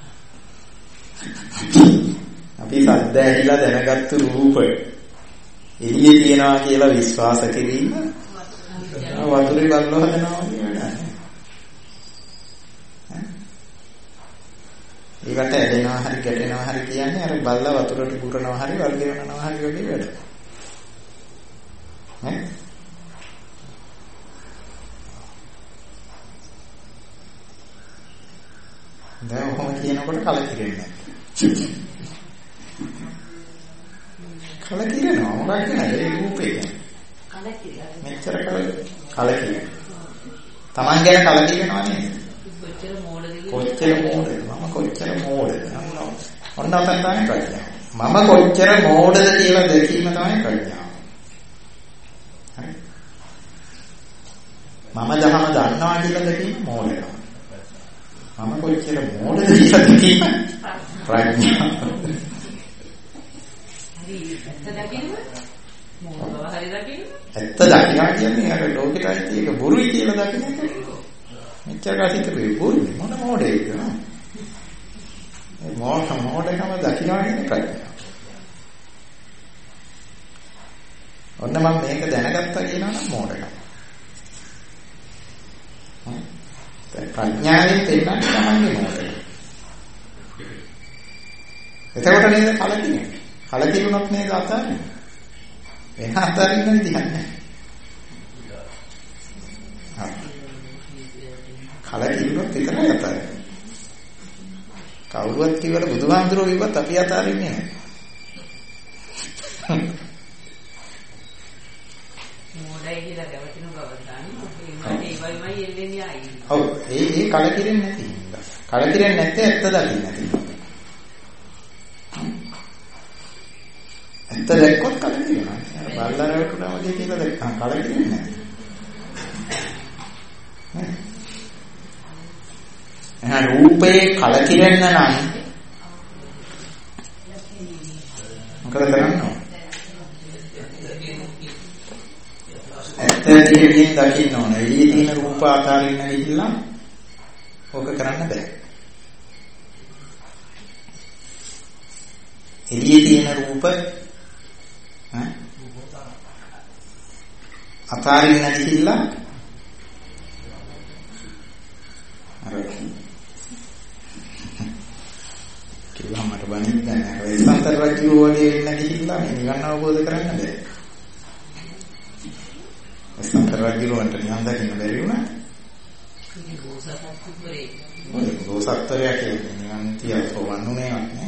S1: අපි සද්ද ඇහිලා දැනගත්තු රූපය එළියේ තියනවා කියලා විශ්වාස කිරීම වතුරේ බල්ලෝ හදනවා කියන්නේ. ඒකට ඇදෙනවා හරි ගැටෙනවා හරි කියන්නේ අර බල්ලා වතුරට පුරනවා හරි වල් ගෙවනවා හරි වගේ වැඩ. නේ? දැන් ඔහොම කියනකොට කලකිරෙන්නේ නැහැ. කලකිරෙනවා මොකක්ද ඒ රූපේ. මෙච්චර කලකිරෙනවා. Taman ගැන කලකිරෙනවා නේද?
S2: කොච්චර මෝඩද
S1: කොච්චර මෝඩද මම කොච්චර මෝඩද ඔන්න ඔතන තමයි ප්‍රඥාව. මම කොච්චර මෝඩද කියලා දැකීම තමයි ප්‍රඥාව. හරි. මම දහම දන්නවා කියලා දැකීම මෝඩකම. මම කොච්චර මෝඩද කියලා දැකීම ප්‍රඥාව.
S2: හරි ඇත්ත දකින්න මෝඩව හරි දකින්න.
S1: ඇත්ත දකින්න කියන්නේ අර ලෝකෙට තියෙක බොරුයි කියලා දකින්න එක. මෙච්චර කාසිකේ බොරුයි මොන මෝඩේද නෝ. ඒ මෝඩකම දකින්නවා කියන්නේ ප්‍රඥාව. ඔන්න මම මේක දැනගත්තා කියනවා නම් මෝඩකම. ප්‍රඥාවෙන් තේරෙන්නේ තමයි මොකද? එතකොට නේද කලකිරීම. කලකිරුණොත් නේද අතාරින්නේ. වෙන අතාරින්න විදිහක් නැහැ. කලකිරුණොත් විතරයි අතාරින්නේ. කවුරුවත් කිව්වට බුදුහාමුදුරුවෝ කිව්වත් අපි අතාරින්නේ නැහැ.
S2: මොඩයි කියලා ගැවටිනු ගවදාන ඒ වයිමයි එල්ලෙන්නේ ආයි.
S1: ඔව් ඒ කලකිරෙන්නේ නැති හින්දා. කලකිරෙන්නේ නැත්තේ ඇත්ත දකින්න නැති. ඇත්ත දැක්කොත් කලකිරෙනවා. බල්ලාරවටුනා වගේ කියලා දැක්කම කලකිරෙන්නේ නැහැ. එහෙනම් රූපේ කලකිරෙන්න නම් මොකද කරන්න ඕන? ඇත්ත දිගින් දකින්න ඕන. එළියේ තියෙන රූප ආකාරින්න ගිහිල්ලා ඕක කරන්න බෑ. එළියේ තියෙන රූප ආකාරින්න ගිහිල්ලා අර කිව්වම මට බනින්නේ නැහැ. ඒ සතර රජු වගේ වෙන්න ගිහිල්ලා නිවන අවබෝධ කරන්න බෑ. සතර රජුන්ට නිවන් දකින්න බැරි වුණා. ගෝසත්තරයා කියන්නේ නිවන් තියා සෝවන්නුනේ නැහැ.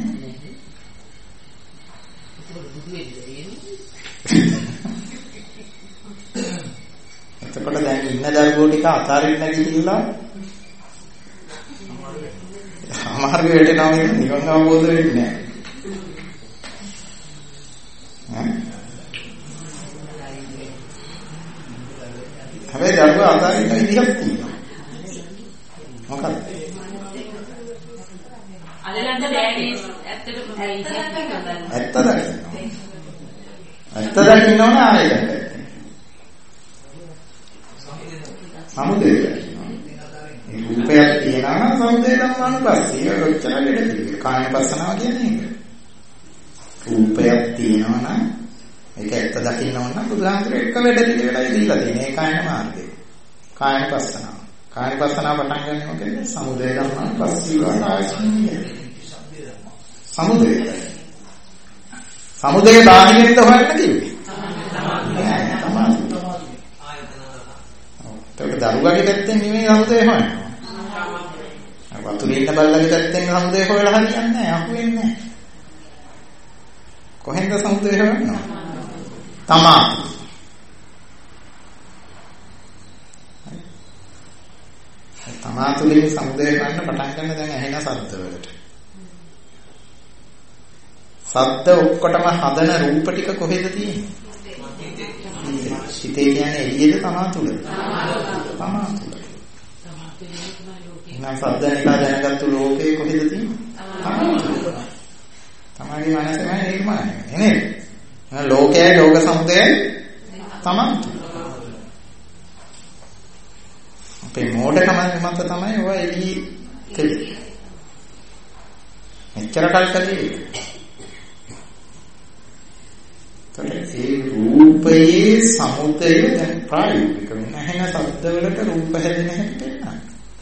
S1: එතකොට දැන් ඉන්න දරුවෝ ටික අතාරින්න ගිහිල්ලා අමාරු වෙටනවා කියන්නේ නිවන් අවබෝධ වෙන්නේ නැහැ. හැබැයි දරුවා අතාරින්න විදිහක් තියෙනවා. මොකක්ද?
S2: අදලන්ට බෑනේ ඇත්තටම
S1: ඇත්ත දකින්න. ඇත්ත දකින්න ඕන ආයෙත්. සමුදේ දකින්න. මේ රූපයක් තියනවා නම් සමුදේ ධම්මානුපස්සී. ඒක ඔච්චර දෙයක්. කායපස්සනාව කියන්නේ ඒක. රූපයක් තියනවා නම් ඒක ඇත්ත දකින්න ඕන නම් බුදුහාමුදුරේ එක වැඩ පිළිවෙලයි දීලා තියෙන්නේ. ඒ කායන මාර්ගය. කායපස්සනාව. කායපස්සනාව පටන් ගන්නේ මොකද? සමුදය ධම්මානුපස්සී වාසය. සමුදය. සමුදය බාහිරින්ද හොයන්න කිව්වේ. ඒක දරුවගේ පැත්තෙන් නෙමෙයි සමුදය හොයන්නේ. වතුරේ ඉන්න බල්ලගේ පැත්තෙන් සමුදය හොයලා හරියන්නේ නැහැ. අහුවෙන්නේ නැහැ. කොහෙන්ද සමුදය හොයන්නේ? තමා. තමා තුලින් සමුදය ගන්න පටන් ගන්න දැන් ඇහෙන ශබ්ද වලට. ශබ්ද ඔක්කොටම හදන රූප ටික කොහෙද තියෙන්නේ? හිතේ කියන්නේ එළියේද තමා තුල? තමා තුල. එහෙනම් ශබ්ද නිසා දැනගත්තු ලෝකේ කොහෙද තියෙන්නේ? තමා තුල. තමගේ මනසමයි නිර්මාණය වෙන්නේ නේද? ලෝකයයි ලෝක සමුදයයි තමන්. අපේ මෝඩකම මත තමයි ඔය එළි කෙලෙන්නේ. මෙච්චර කල් කලේ. ඒ රූපයේ සමුදය දැන් ප්‍රායෝගික වෙන හැන શબ્දවලට රූප හැදෙන හැටි පෙන්නනවා.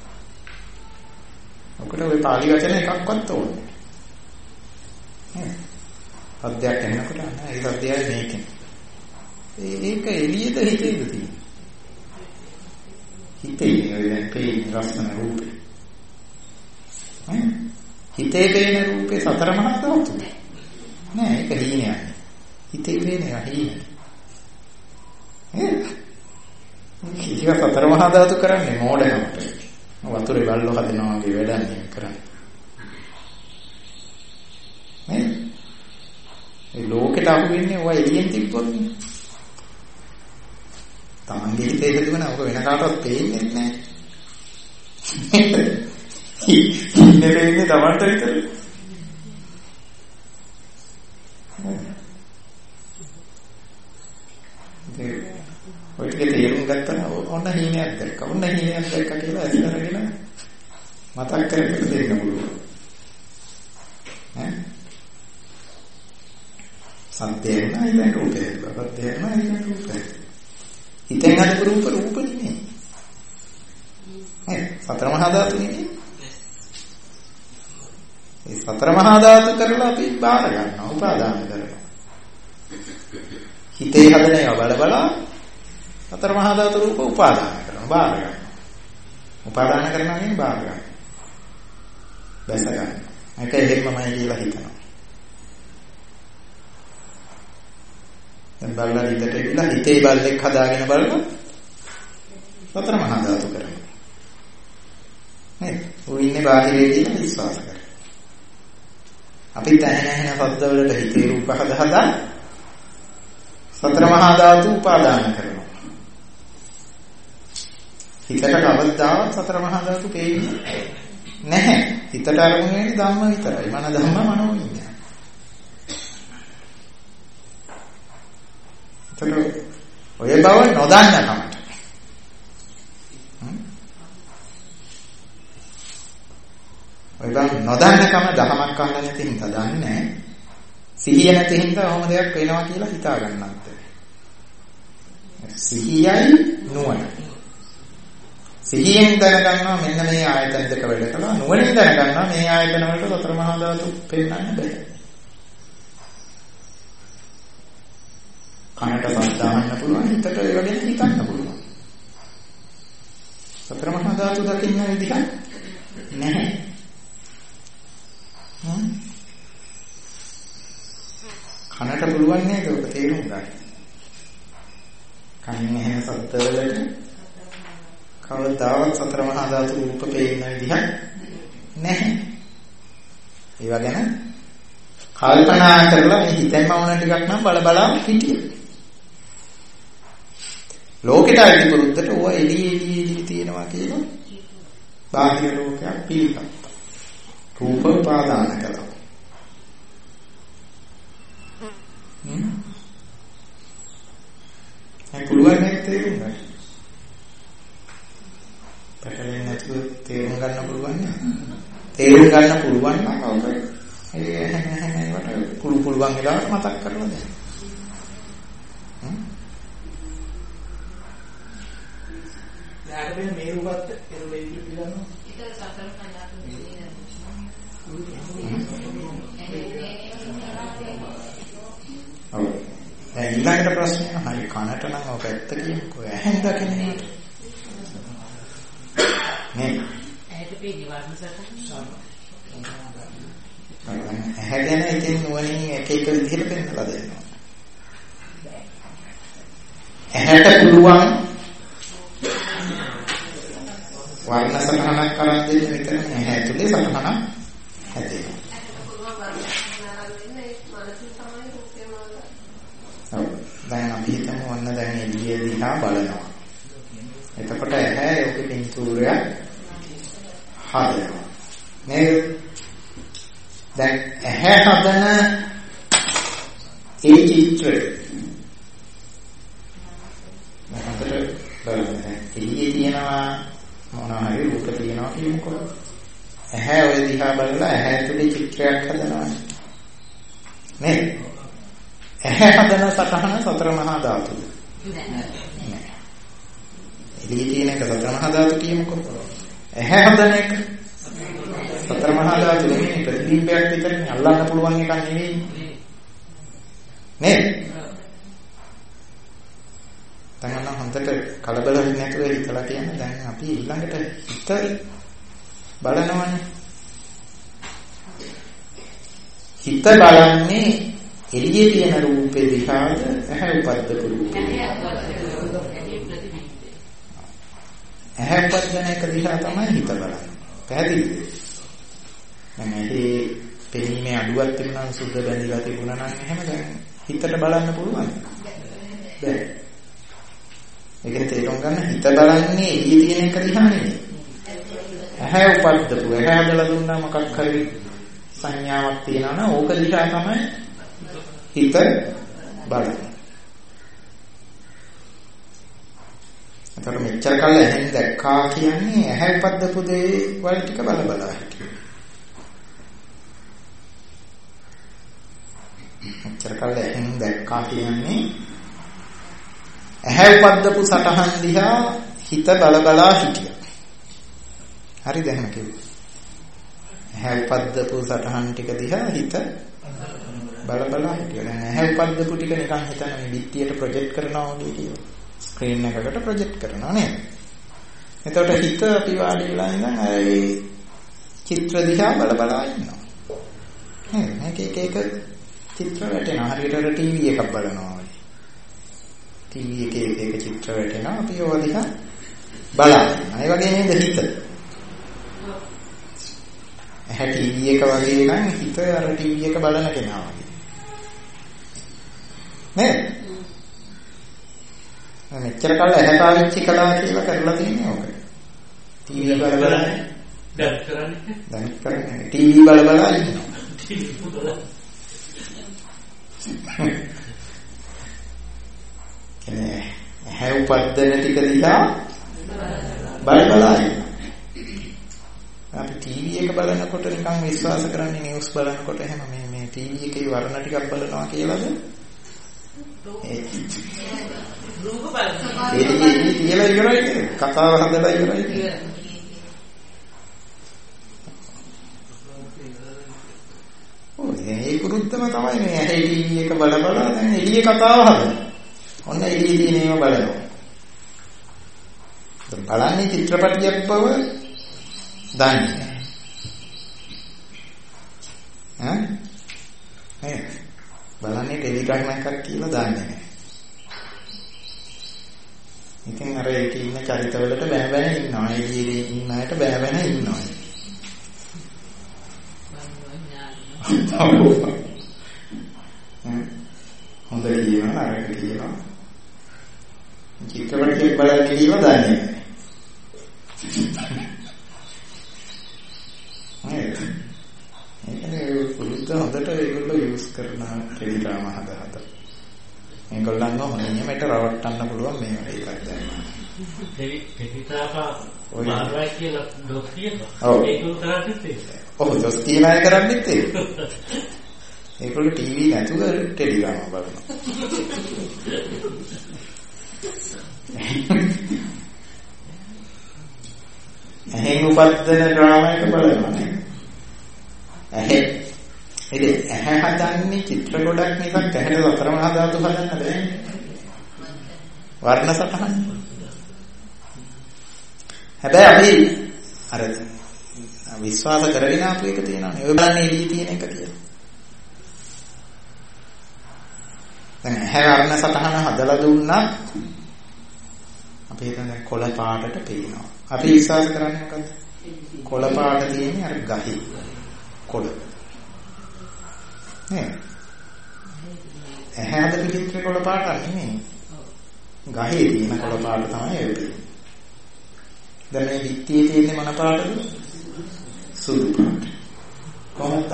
S1: ඔකට ওই පාලි වචන එකක්වත් ඕනේ. සද්දයක් එනකොට නෑ ඒ සද්දයයි මේකෙන්. ඒක එළියද හිතේද තියෙන්නේ? හිතේ දැන් පේන රසන රූපේ. හිතේ පේන රූපේ සතර මහා ධාතු. නෑ ඒක හීනයක්. හිතේ පේන හීනයක්. ඒක සතර මහා ධාතු කරන්නේ මෝඩකමට. වතුරේ බල්ලෝ හදනවා වගේ වැඩක් කරන්නේ. නේ? ඒ ලෝකෙට අහු වෙන්නේ ඔය එළියෙන් තිබ්බොත් නේ. තමන්ගේ හිතේ හදුවන ඔක වෙන කාටවත් පේන්නේ නැහැ. ඉන්නේ වෙන්නේ තමන්ට විතරයි. ඔය ටික තේරුම් ගත්තා නම් ඔන්න හීනයක් දැක්කා. ඔන්න හීනයක් දැක්කා කියලා ඇස්තරගෙන මතක් කරගෙන දෙන්න පුළුවන්. ඈ සත්‍යය නෑ රූපේ. සත්‍යය නෑ රූපේ. හිතෙන් හදපු රූප නෙමෙයි. සතර මහා ධාතු නෙමෙයි. ඒ සතර මහා ධාතු කරලා අපි බාර ගන්නවා, උපාදාන කරනවා. හිතේ හදන ඒවා බල සතර මහා ධාතු රූප උපාදාන කරනවා, බාර ගන්නවා. උපාදාන කරනවා කියන්නේ බාර ගන්නවා. බැස ගන්නවා. ඒක එහෙමමයි කියලා හිතනවා. දැන් බලලා හිතට ගිහලා හිතේ බල්ලෙක් හදාගෙන බලලා සතර මහා ධාතු කරනවා. නේ? ඔය ඉන්නේ බාහිරේ කියලා විශ්වාස කරනවා. අපි දැනෙන පද්දවලට හිතේ රූප හදා සතර මහා ධාතු උපාදාන කරනවා. හිතට කවදාවත් සතර මහා ධාතු පේන්නේ නැහැ. හිතට අරමුණු වෙන්නේ ධම්ම විතරයි. මන ධම්ම මනෝ විඤ්ඤාණ. ඔය බව නොදන්න කමට. ඔය බව නොදන්න කම දහමක් අහලා නැති හින්දා දන්නේ. සිහිය නැති හින්දා ඔහොම දෙයක් වෙනවා කියලා හිතා ගන්නත්. සිහියයි නුවණ. සිහියෙන් දැනගන්නවා මෙන්න මේ ආයතන දෙක වැඩ කරනවා. නුවණින් දැනගන්නවා මේ ආයතන වලට සතර මහා ධාතු පෙන්නන්න බෑ. කනට ශබ්ද අහන්න පුළුවන්, හිතට ඒ වගේ හිතන්න පුළුවන්. සතර මහා ධාතු දකින්න විදිහක් නැහැ. කනට පුළුවන් නේද ඔබ තේරුම් ගන්න. කන්නේ ඇහෙන ශබ්ද වලට කවදාවත් සතර මහා ධාතු රූප පේන්න විදිහක් නැහැ. ඒවා ගැන කල්පනා කරලා මේ හිතෙන්ම වුණ ටිකක් නම් බල හිටියේ. ලෝකෙට අයිති පුරුද්දට ඕවා එළියේ තියෙනවා කියලා බාහිර ලෝකයක් පිළිගත්තා. රූප උපාදාන කළා. ඒ පුළුවන් නේද තේරුම් ගන්න? පැටලෙන්නේ නැතුව තේරුම් ගන්න පුළුවන් නේද? තේරුම් ගන්න පුළුවන් නම් ඔක ඒකට පුළුවන් වෙලාවට මතක් කරලා දෙන්න.
S4: දැන් මේ රූපත් ඒ වෙයිටි පිළිගන්නවා.
S2: ඒක සතර කන්දාතු නෙමෙයි.
S1: ඔව්. දැන් ඊළඟට ප්‍රශ්නය හරි කනට නම් ඔක ඇත්ත කියනකෝ ඇහෙන් දකින්නට. මේ
S2: ඇහැට පේන්නේ වර්ණ සතර.
S1: ඇහැ ගැන ඉතින් නුවණින් එක විදිහට පෙන්නලා දෙනවා. ඇහැට පුළුවන් වර්ණ සටහනක් කරන් දෙන්න විතර ඇහැ ඇතුලේ සටහනක් හැදෙනවා. දැන් අපි හිතමු ඔන්න දැන් එළිය දිහා බලනවා. එතකොට ඇහැ ඔක පින්තූරය හදනවා. නේද? දැන් ඇහැ හදන ඒ චිත්‍රය මහතර බලන්න. එළියේ තියෙනවා මොනවා හරි රූප තියෙනවා කියනකොට ඇහැ ඔය දිහා බලලා ඇහැ ඇතුලේ චිත්‍රයක් හදනවා. නේද? ඇහැ හදන සතහන සතර මහා ධාතුද? නෑ. එළියේ තියෙන එක සතර මහා ධාතු කියමුකෝ. ඇහැ හදන එක සතර මහා ධාතු නෙමෙයි, ප්‍රතිබිම්බයක් විතරනේ, අල්ලන්න පුළුවන් එකක් නෙමෙයි. නේද? දැන් හොඳට කලබල වෙන්නේ නැතුව හිතලා කියන්න. දැන් අපි ඊළඟට හිත බලනවනේ. හිත බලන්නේ එළියේ තියෙන රූපේ දිහාද ඇහැ උපද්දපු රූපේ. ඇහැ උපදින එක දිහා තමයි හිත බලන්නේ. පැහැදිලිද? දැන් මේ පෙනීමේ අඩුවක් තිබුණා නම් සුද්ධ බැඳිලා තිබුණා නම් එහෙම දැන් හිතට බලන්න පුළුවන්. බැහැ. ඒකෙන් තේරුම් ගන්න හිත බලන්නේ එළියේ තියෙන එක දිහා නෙමෙයි. ඇහැ උපද්දපු ඇහැ හදලා දුන්නා මොකක් හරි සංඥාවක් තියෙනවා නම් ඕක දිහා තමයි හිත බලන්නේ. එතකොට මෙච්චර කල් ඇහෙන් දැක්කා කියන්නේ ඇහැ උපද්දපු දේ වල ටික බල බලා හිටියා. මෙච්චර කල් ඇහෙන් දැක්කා කියන්නේ ඇහැ උපද්දපු සටහන් දිහා හිත බල බලා හිටියා. හරිද එහෙම කිව්වේ? ඇහැ උපද්දපු සටහන් ටික දිහා හිත බල බලා හිටියා. දැන් ඇහැ උපද්දපු ටික නිකන් හිතන මේ පිටියට ප්‍රොජෙක්ට් කරනවා වගේ කියනවා. ස්ක්‍රීන් එකකට ප්‍රොජෙක්ට් කරනවා නේද? එතකොට හිත අපි වාඩි වෙලා ඉඳන් ඒ චිත්‍ර දිහා බල බලා ඉන්නවා. නේද? මේක එක චිත්‍ර වැටෙනවා. හරියට ටීවී එකක් බලනවා වගේ. ටීවී එකේ එක චිත්‍ර වැටෙනවා. අපි ඒව දිහා බලනවා. ඒ වගේ නේද හිත? ඇහැ ටීවී එක වගේ නම් හිත අර ටීවී එක බලන කෙනා වගේ. නේද? මෙච්චර කල් ඇහැ පාවිච්චි කළා කියලා කරලා තියෙන්නේ ඕක. ටීවී බල බල දැන් කරන්නේ ටීවී බල බල ඉන්නවා. ඇහැ උපදින ටික දිහා බල බල ඉන්නවා. අපි ටීවී එක බලනකොට නිකන් විශ්වාස කරන්නේ නිවුස් බලනකොට එහෙම මේ ටීවී එකේ වර්ණ ටිකක් බලනවා කියලාද? රූප බලනවා. ඒක කියලා ඉවරයි. කතාව හදලා ඉවරයි. ඒ කුරුද්දම තමයි මේ ඇයි ටීවී එක බල බල දැන් එළියේ කතාව හදනවා. ඔන්න එළියේ තියෙන ඒවා බලනවා. දැන් බලන්නේ චිත්‍රපටියක් බව දන්නේ. ඈ බලන්නේ ටෙලිග්‍රෑම් එකක් කියලා දන්නේ නැහැ. ඉතින් අර ඒකේ ඉන්න චරිතවලට බෑ බෑ ඉන්නවා. එළියේ ඉන්න අයට බෑ බෑ ඉන්නවා. හොඳ කියනවා නරක කියනවා. චිත්‍රපටයක් බලන්න කියව දන්නේ නැහැ. ඒකනේ පුරුද්ද හොඳට ඒගොල්ලෝ යූස් කරන ටෙලිග්‍රෑම් හදලා. මේගොල්ලන්ව හොඳින්මට රවට්ටන්න පුළුවන් මේ වගේ එකක් දැම්මා.
S3: පිටිතාපා මාර්වයි කියලා දොස් කියනවා. ඒක උතරට තියෙනවා.
S1: ඔව් දොස් කියන අය කරන්නේත් ඒක. ඒගොල්ලෝ ටීවී නැතුව ටෙලිග්‍රෑම් බලනවා. එහෙන් උපදින ඩ්‍රාමා එක බලනවා නේ. ඇහැ හදන්නේ චිත්‍ර ගොඩක් මිසක් ඇහැට සතර මහා ධාතු හදන්න බෑ. වර්ණ සටහන්. හැබැයි අපි අර විශ්වාස කරගෙන ආපු එක තියෙනවානේ. ඔය බලන්නේ එළියේ තියෙන එක කියලා. දැන් ඇහැ වර්ණ සටහන හදලා දුන්නත් අපි හිතන කොළ පාටට පේනවා. අපි විශ්වාස කරන්නේ මොකද්ද? කොළ පාට තියෙන්නේ අර ගහේ. කොළ. නේ. ඇහැ හද පිටිච්ච කොළ පාට නෙමෙයි. ගහේ තියෙන කොළ පාට තමයි ඒක. දැන් මේ පිටියේ තියෙන්නේ මොන පාටද? සුදු පාට. කොහොමද?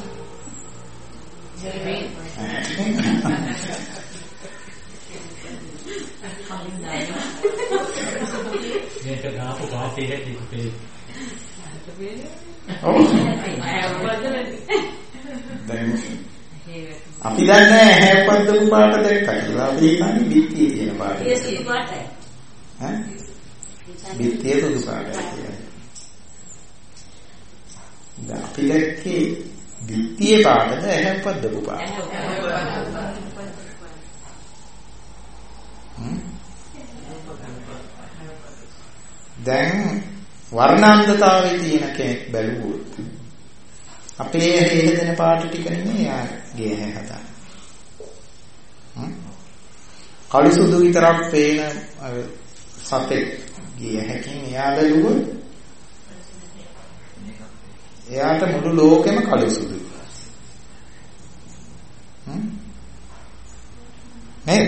S3: මේක දාපු පාටේ හැටි
S1: අපි දන්නේ ඇහැ පද්දපු පාට දැක්කා කියලා. අපි හිතන්නේ බිත්තියේ තියෙන පාට.
S2: ඒ සුදු පාටයි.
S1: ඈ? බිත්තියේ සුදු පාටයි කියලා. දැන් අපි දැක්කේ බිත්තියේ පාටද ඇහැ පද්දපු පාට. දැන් වර්ණාන්තතාවයේ තියෙන කෙනෙක් බැලුවොත් අපේ හේතන පාට ටික නෙමෙයි යාගේ ඇහැ හදන්නේ. කළු සුදු විතරක් පේන සතෙක් ගිය හැකින් එයා බැලුවොත් එයාට මුළු ලෝකෙම කළු සුදුයි. නේද?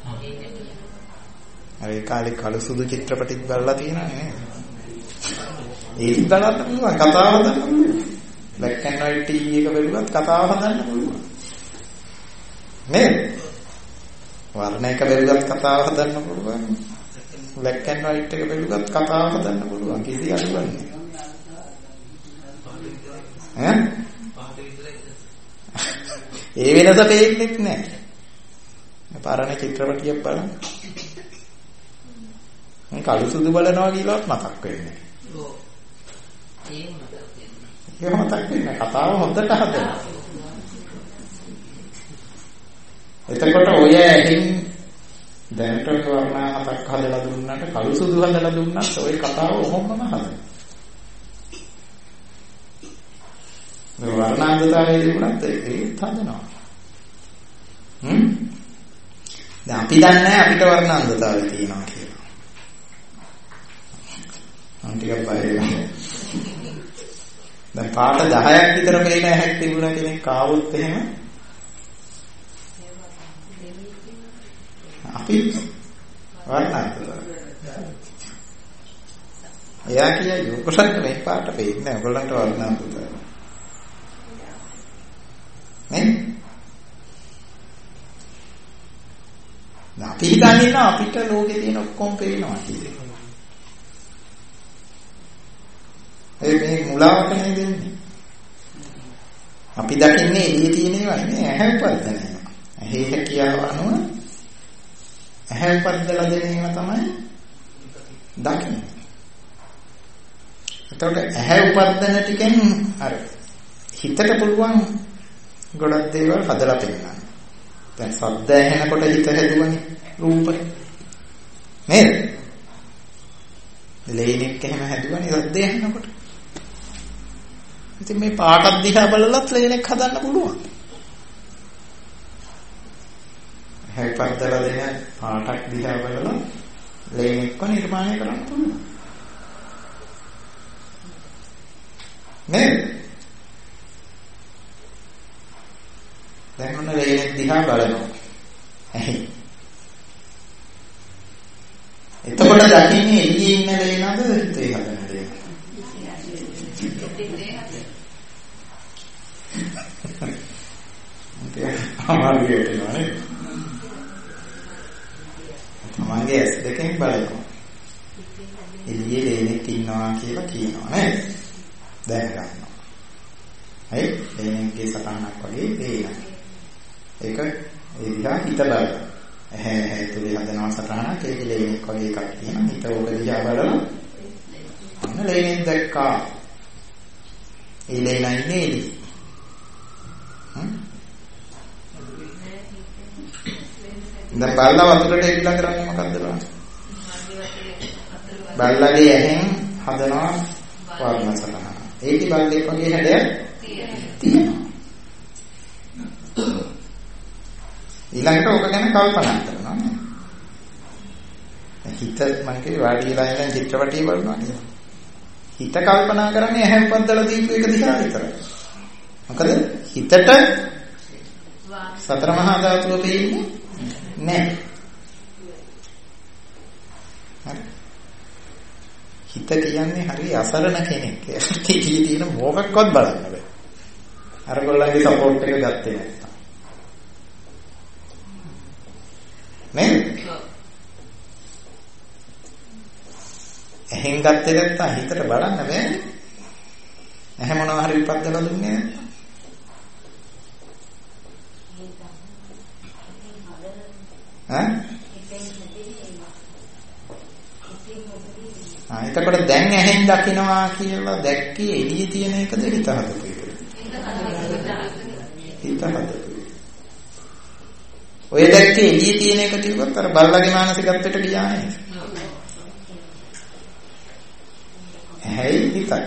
S1: ඒ කාලේ කළු සුදු චිත්‍රපටිත් බලලා තියෙනවනේ නේද? ඒක බලන්න පුළුවන්, කතාව හදන්න පුළුවන්. black and white TV එක බැලුවත් කතාව හදන්න පුළුවන්. නේද? වර්ණ එක බැලුවත් කතාව හදන්න පුළුවන්. black and white එක බැලුවත් කතාව හදන්න පුළුවන්. කිසි අඩුවක් නෑ. ඒ වෙනස තේින්නෙත් නෑ. පරණ චිත්‍රපටියක් බලන්න. මම කළු සුදු බලනවා කියලාත් මතක් වෙන්නේ නෑ. ඔව්. ඒක මතක් වෙන්නේ කතාව හොඳට හදන්න. එතකොට ඔය ඇහින් දැනට වර්ණ හතක් හදලා දුන්නාට කළු සුදු හදලා දුන්නාත් ඔය කතාව ඔහොමම හදන්න. මේ වර්ණාන්දතාවයේ තිබුණත් ඒකත් හදනවා. දැන් අපි දන්නේ අපිට වර්ණාන්දතාවය තියෙනවා කියලා. ටිකක් බය වෙනවා. දැන් පාට 10ක් විතර පේන හැක් තිබුණා කෙනෙක් ආවොත් එහෙම අපි වර්ණාන්දතාවය. එයා කියයි ඔයගොල්ලන්ට මේ පාට පේන්නේ නැහැ. ඔයගොල්ලන්ට වර්ණාන්දතාවය. නේ? අපි හිතන්නේ අපිට ලෝකේ තියෙන ඔක්කොම පේනවා කියලා. මේ මුලාවට නේද දෙන්නේ. අපි දකින්නේ එළියේ තියෙන ඒවා නේ ඇහැ උපදින ඒවා. ඇහි හැකියාව අනුව ඇහැ උපදලා දෙන ඒවා තමයි දකින්නේ. එතකොට ඇහැ උපදින ටිකෙන් අර හිතට පුළුවන් ගොඩක් දේවල් හදලා පෙන්නන්න. දැන් ශබ්ද ඇහෙනකොට හිත හැදුවනේ රූපේ. නේද? ලේනෙක් එහෙම හැදුවනේ ශබ්ද ඇහෙනකොට. ඉතින් මේ පාටක් දිහා බලලත් ලේනෙක් හදන්න පුළුවන්. හැපද්දලා දෙන පාටක් දිහා බලලා ලේනෙක්ව නිර්මාණය කරන්න පුළුවන්. නේද? දැන් මොන ලේනෙක් දිහා බලනවා. ඇහි. එතකොට දකින්නේ එළියේ ඉන්න ලේනද හිතේ හදන ලේනද? අමාරුවට නෑ. තමන්ගේ ඇස් දෙකෙන් බලනවා. එළියේ ලේනෙක් ඉන්නවා කියලා කියනවා නේද? දැන් ගන්නවා. හරි? ලේනෙක්ගේ සටහනක් වගේ ලේනක්. ඒක ඒ දිහා හිත බලන. ඇහැ තුලේ හදනවා සටහනක් ඒක ලේනෙක් වගේ එකක් තියෙනවා. හිත ඕක දිහා බලලා අන්න ලේනෙක් දැක්කා. ඒ ලේනයි නේද? දැන් බල්ලා වතුරට එක්ලා කරන්නේ මොකද්ද බලන්න. බල්ලාගේ ඇහෙන් හදනවා වර්ණ සටහන. ඒකේ බල්ලෙක් වගේ හැඩයක් තියෙනවා. ඊළඟට ඕක ගැන කල්පනා කරනවා නේ. හිත මම කියේ වාඩි වෙලා ඉන්න චිත්‍රපටිය බලනවා කියලා. හිත කල්පනා කරන්නේ ඇහෙන් පද්දලා දීපු එක දිහා විතරයි. මොකද හිතට සතර මහා ධාතුව පේන්නේ නැහැ. හරි. හිත කියන්නේ හරි අසරණ කෙනෙක්. ඒකට තියෙන මොකක්වත් බලන්න බෑ. අර ගොල්ලන්ගේ සපෝට් එක ගත්තේ නැත්තම්. නේද? එහෙන් ගත්තේ නැත්තම් හිතට බලන්න බෑ. ඇහැ මොනවා හරි විපස්සලා දුන්නේ නැත්තම්. එතකොට දැන් ඇහෙන් දකින්නවා කියලා දැක්කේ එළියේ තියෙන එකද හිත හදපු එකද? හිත හදපු. ඔය දැක්කේ එළියේ තියෙන එක කිව්වොත් අර බල්ලගේ මානසිකත්වයට ගියා නේද? ඇයි හිතයි.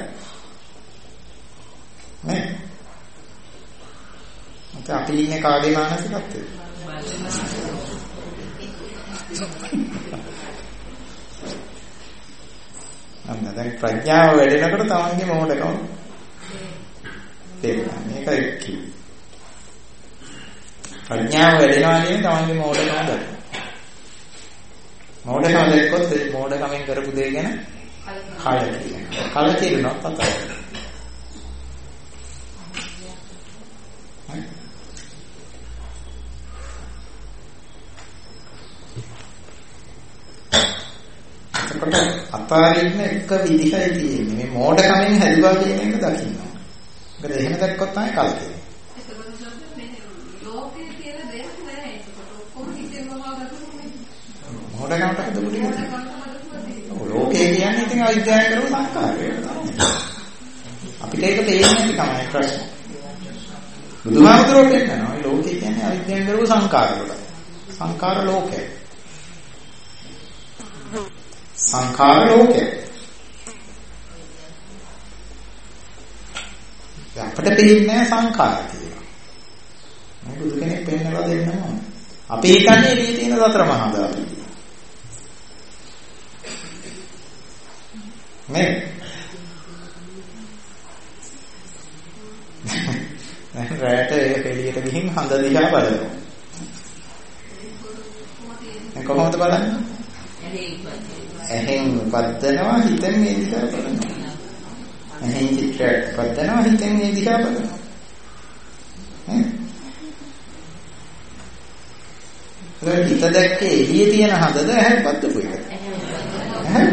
S1: නේ? අපි ඉන්නේ කාගේ මානසිකත්වයේද? අන්න දැන් ප්‍රඥාව වැඩෙනකොට තමන්ගේ මොහොතකම තේරෙනවා. මේක එක්කි. ප්‍රඥාව වැඩෙනවා කියන්නේ තමන්ගේ මොහොතකම දකිනවා. මොහොතකම දැක්කොත් ඒ මොහොතකමෙන් කරපු දේ ගැන කලකිරෙනවා පතයි. එතකොට අතාරින්න එක විදිහයි තියෙන්නේ. මේ මෝඩකමෙන් හැදුවා කියන එක දකින්නවා. මොකද එහෙම දැක්කොත් තමයි කලකිරෙන්නේ.
S2: ලෝකයේ තියෙන දේක් නෑ ඒක. ඔක්කොම හිතෙන්ම වගතුනේ.
S1: මෝඩකමට හදපු ටික. ලෝකේ කියන්නේ ඉතින් අවිද්‍යාව කරපු සංකාරය. අපිට ඒක තේරෙන්නේ නැති තමයි ප්‍රශ්නේ. බුදුහාමුදුරුවෝ කියනවා ලෝකේ කියන්නේ අවිද්‍යාව කරපු සංකාර වල. සංකාර ලෝකය. සංඛාර ලෝකය. අපිට තේින්නේ සංඛාර කියලා. මේ බුදු කෙනෙක් පෙන්නලා දෙන්නවා. අපි හිතන්නේ එළියේ තියෙන සතර මහා ධාතු කියලා. නේ? දැන් රැට එළියට ගිහින් හඳ දිහා බලනවා. කොහොමද බලන්නේ? එහෙන් උපදිනවා හිතෙන් මේ දිහා බලනවා. එහෙන් චිත්‍රයක් උපදිනවා හිතෙන් මේ දිහා බලනවා. ඈ හිත දැක්කේ එළියේ තියෙන හඳද ඇහැට පද්දපු එක. ඇහැට.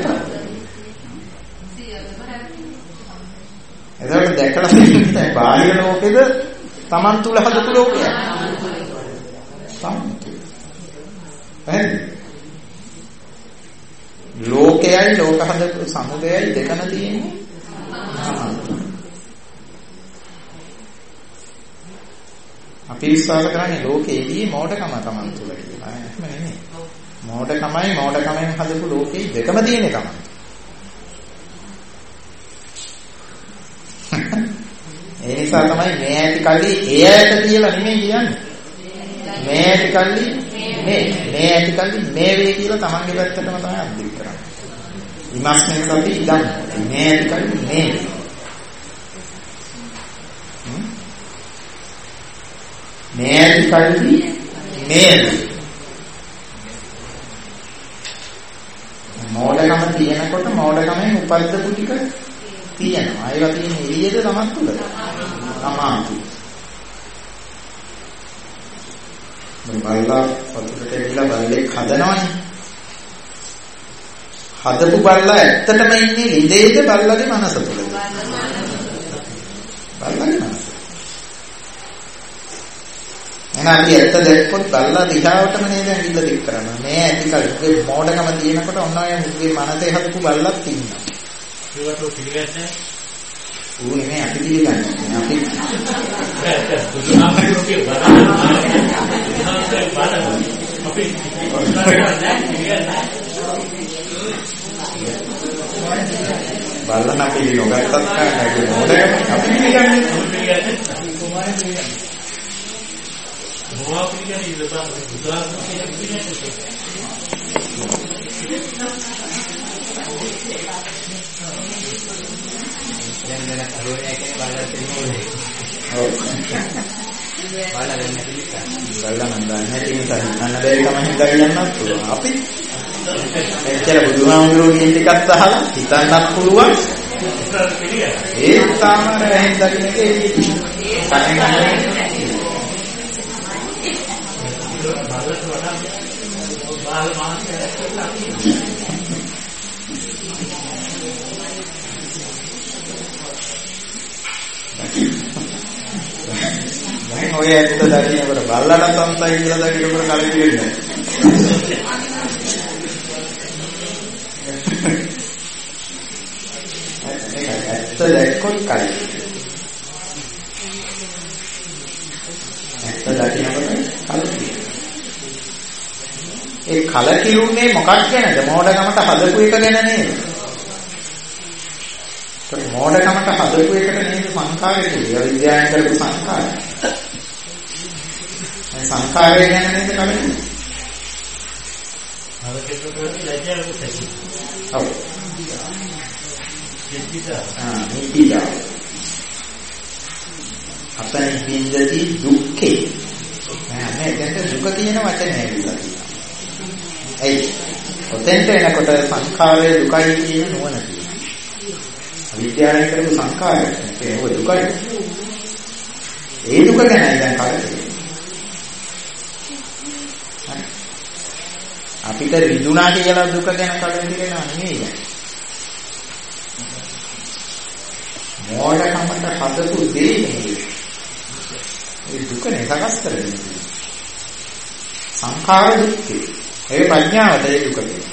S1: එතකොට දැකලා තියෙන්නේ බාහිර ලෝකෙද Taman තුල හදපු ලෝකයක්. Taman තුල. ලෝකයයි ලෝක හදපු සමුදයයි දෙකම තියෙන්නේ. අපි විශ්වාස කරන්නේ ලෝකයේදී මෝඩකම Taman තුල කියලා. එහෙම නෙමෙයි. මෝඩකමෙන් හදපු ලෝකේ දෙකම තියෙන්නේ Taman. ඒ නිසා තමයි මේ ඇති කල්ලි ඒ ඇට කියලා නෙමෙයි කියන්නේ. මේ ඇති කල්ලි මේ ඇති කල්ලි මේ වේ කියලා තමන්ගේ පැත්තටම තමයි අද්දික් කරන්නේ. ඉමස්නේ අපි ඉඳන් මේ ඇති කල්ලි මේ. මේ ඇති කල්ලි මේ. මෝඩකම තියෙනකොට මෝඩකමෙන් උපද්දපු ටික තියෙනවා. ඒවා තියෙන එළියද තමන් තුලද? තමන් තුල. මේ බල්ලා පොතකට ඇවිල්ලා බල්ලෙක් හදනවනේ. හදපු බල්ලා ඇත්තටම ඉන්නේ ඉඳේද බල්ලාගේ මනස තුලද? බල්ලාගේ මනස. එහෙනම් අපි ඇත්ත දැක්කොත් බල්ලා දිහාවටම නේද ඇවිල්ලා දික් කරනවා. මේ ඇතිකල්ගේ මෝඩකම තියෙනකොට ඔන්න ඔය මුගේ මනසේ හදපු බල්ලක් ඉන්නවා.
S3: ඒකට පිළිගන්නේ
S1: ඌ නෙමෙයි අපි පිළිගන්නේ. අපි
S3: බුදුහාමුදුරුවෝ
S1: බලන්න අපි නොගත්තත් නැහැ මොඩකම අපි පිළිගන්නේ.
S3: මොනවා පිළිගන්නේ ඉඳලා බුදුහාමුදුරුවෝ පිළිගන්නේ. දැන් අරෝණේ කෙනෙක් බලලා තියෙන්නේ. ඔව්. බලලා දැන් නැතිලා.
S1: බලලා මන් දන්නේ නැති නිසා හිතන්න බැරි කම හිතා කියන්නත් පුළුවන්. අපි එච්චර බුදුහාමුදුරුවෝ කියන ටිකත් අහලා හිතන්නත් පුළුවන්. ඒ තාමර රැහෙන් දකින්න එක දැන් ඔය ඇත්ත දකින්නකොට බල්ලට සංසයි කියලා දකින්නකොට කලකිරෙන්නේ නැහැ. ඇත්ත දැක්කොත් කලකිරෙන්නේ. ඇත්ත දකින්නකොට කලකිරෙන්නේ. ඒ කලකිරුනේ මොකක් ගැනද? මෝඩකමට හදපු එක ගැන නේද? ඒක මෝඩකමට හදපු එකට නේද සංකාරය කියන්නේ? විද්‍යාවෙන් කරපු සංකාරය. මේ සංකාරය ගැන නේද කලින්?
S3: අර කෙනෙකුට ලැජ්ජාවක් තියෙනවා.
S1: ඔව්. නිබ්බිදා. අපේ බින්දති දුක්ඛේ. නෑ දැන් දුක කියන වචනේ ඇවිල්ලා තියෙනවා. එයි. ඔතෙන්ට එනකොට සංඛාරයේ දුකයි කියන නුවණ තියෙනවා. අවිද්‍යාවෙන් කරපු සංඛාරය ඒක දුකයි. ඒ දුක ගැනයි දැන් කතා අපිට රිදුනා කියලා දුක ගැන කලකිරෙනවා නෙමෙයි. මෝඩකමට හදපු දේ නෙමෙයි. ඒ දුකනේ සකස් කරන්නේ. සංඛාර දුක්ඛේ. ඒ ප්‍රඥාවට ඒ දුක කියනවා.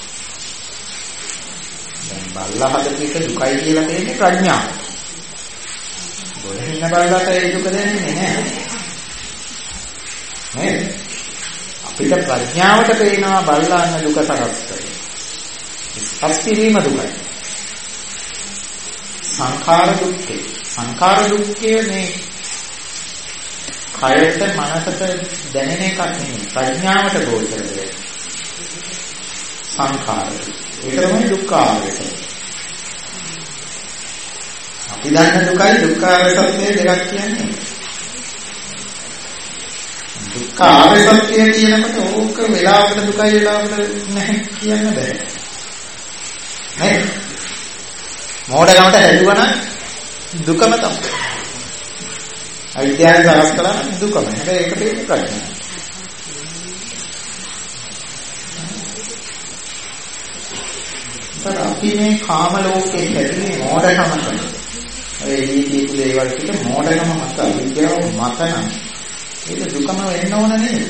S1: දැන් බල්ලා හදපු එක දුකයි කියලා කියන්නේ ප්‍රඥාව. බොඩින්න බල්ලාට ඒ දුක දැනෙන්නේ නැහැ. නේද? අපිට ප්‍රඥාවට පේනවා බල්ලාන්න දුක සකස් කරේ. අස්තිරීම දුකයි. සංඛාර දුක්ඛේ. සංඛාර දුක්ඛේ මේ කයට මනසට දැනෙන එකක් නෙමෙයි. ප්‍රඥාවට ගෝචර වෙන්නේ. සංඛාර. ඒක තමයි දුක්ඛ ආරය. අපි දන්න දුකයි දුක්ඛ ආරය සත්‍ය දෙකක් කියන්නේ. දුක්ඛ ආර්ය සත්‍ය කියනකොට ඕක වෙලාවකට දුකයි වෙලාවකට නැහැ කියන්න බෑ. නේද? මෝඩකමට හැදුවනම් දුකම තමයි. අවිද්‍යාවෙන් සකස් කළා දුකම. හැබැයි ඒක දෙන්නේ ප්‍රඥාව. අපි මේ කාම ලෝකේ හැදෙන්නේ මෝඩකමට. ඒ දීපු දේවල් ටික මෝඩකම මත අවිද්‍යාව මත නම් ඒක දුකම වෙන්න ඕන නේද?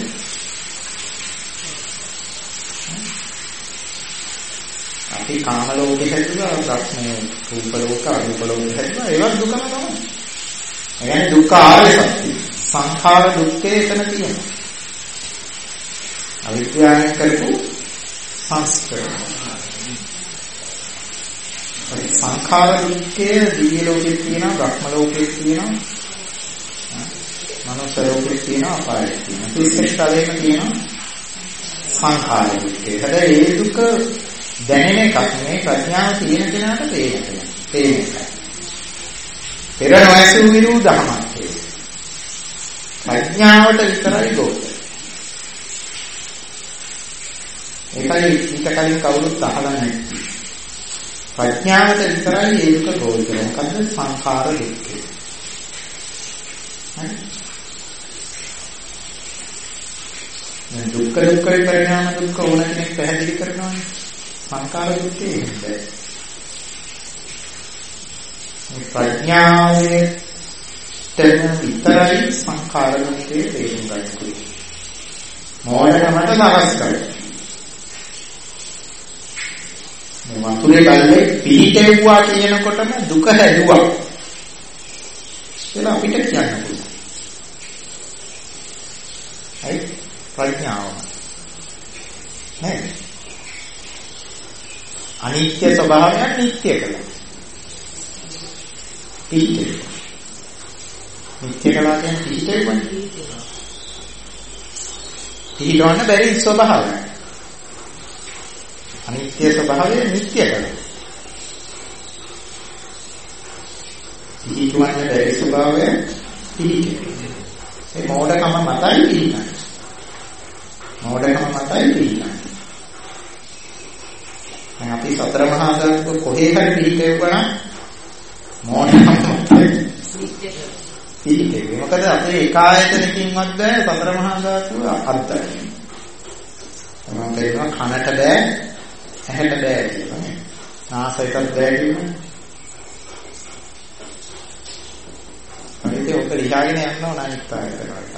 S1: අපි කාම ලෝකෙ හැදුවා, ප්‍රශ්නේ රූප ලෝක, අරූප ලෝක හැදුවා, ඒවත් දුකම තමයි. ඒ කියන්නේ දුක්ඛ ආර්ය සත්‍ය. සංඛාර දුක්ඛේ එතන තියෙනවා. අවිද්‍යාවෙන් කරපු සංස්කාර. සංඛාර දුක්ඛේ දිව්‍ය ලෝකෙ තියෙනවා, බ්‍රහ්ම ලෝකෙ තියෙනවා. මනුස්ස ලෝකෙ තියෙනවා, අපායෙ තියෙනවා. ත්‍රිසක්ෂාලේම තියෙනවා සංඛාර දුක්ඛේ. හැබැයි ඒ දුක දැනෙන එකක් නෙමෙයි ප්‍රඥාව තියෙන කෙනාට තේරෙන්නේ. තේරෙන්නේ. පෙර නොඇසු විරු දහමක්. ප්‍රඥාවට විතරයි ගෝචර. ඒකයි ඊට කලින් කවුරුත් අහලා නැහැ. ප්‍රඥාවට විතරයි ඒ දුක ගෝචර. මොකද්ද? සංඛාර දුක්ඛේ. හරි? දුක්ඛ පරිණාම දුක්ඛ ඕන කෙනෙක් පැහැදිලි කරනවානේ. සංඛාර දුක්ඛේ නේද? මේ ප්‍රඥාවේ තන විතරයි සංඛාර දුක්ඛේ තේරුම් ගන්න පුළුවන්. මොනකමද සකස් කරන්නේ? මේ වතුරේ බල්ලේ පිහිටෙව්වා කියනකොටම දුක හැදුවා. ඒක අපිට කියන්න පුළුවන්. හරි? ප්‍රඥාව නේද? අනිත්‍ය ස්වභාවය නිට්ටය කළා. නිට්ටය. නිට්ටය කළා කියන්නේ පිහිටෙවන්නේ. පිහිටවන්න බැරි ස්වභාවය. අනිත්‍ය ස්වභාවය නිට්ටය කළා. පිහිටවන්න බැරි ස්වභාවය පිහිටය. ඒ මෝඩකම මතයි පිහිටන්නේ. මෝඩකම මතයි පිළිගන්න. දැන් අපි සතර මහා ධාතු කොහේ හරි පිළිපෙවුවා මෝඩකම මතයි පිළිපෙවුවේ. මොකද අපේ එක ආයතනකින්වත් බෑ සතර මහා ධාතු අත්දැකීම. මම කියනවා කනට බෑ, ඇහැට බෑ කියලා නේ. නාසයට බෑ කියනවා. අනිත් ඔක ලියාගෙන යන්න ඕන අනිත් ආයතනවලට.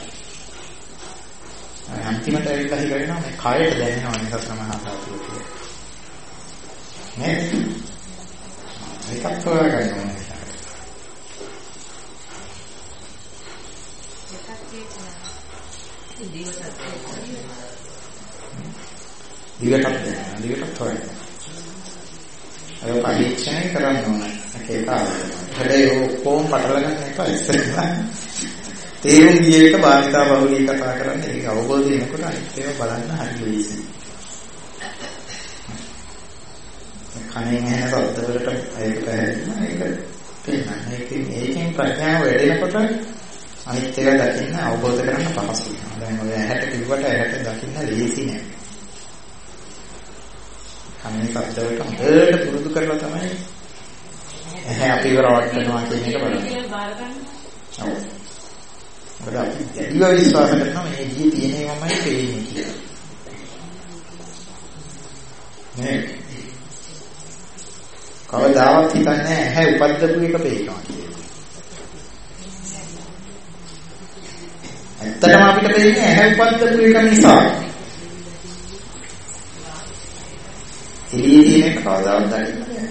S1: අන්තිමට ඇවිල්ලා හිතනවා මේ කයට දැනෙනවා නේ සතර මහා ධාතුව කියලා. නේද? ඒකත් හොයාගන්න ඕනේ. දිගටත් හොයන්න. අය පරීක්ෂණය කරන්න ඕනේ. ඒක හැබැයි ඔක්කොම පටල ගන්න එපා ඉස්සෙල්ලා. තේරුම් ගියේක භාවිතා බහුලී කතා කරන්නේ ඒක අවබෝධ වෙනකොට අනිත් ඒවා බලන්න හරි ලේසියි. කණෙන් ඇහෙන ශබ්දවලට ඒක පැහැදිලිම ඒක පේනවා. ඒකෙන් ප්‍රඥාව වැඩෙනකොට අනිත් එක දකින්න අවබෝධ කරගන්න පහසු වෙනවා. දැන් ඔය ඇහැට කිව්වට ඇහැට දකින්න ලේසි නෑ. කණේ ශබ්දවලට හොඳට පුරුදු කරලා තමයි ඇහැ අපිව රවට්ටනවා කියන එක බලන්න. ඔව්. මොකද අපි ඇලිව විශ්වාස කරනවා මේ ජී තියෙනවමයි පේන්නේ කියලා. නේ. කවදාවත් හිතන්නේ ඇහැ උපද්දපු එක පේනවා කියලා. ඇත්තටම අපිට පේන්නේ ඇහැ උපද්දපු එක නිසා. එළියේ තියෙන එක කවදාවත් දකින්නේ නැහැ.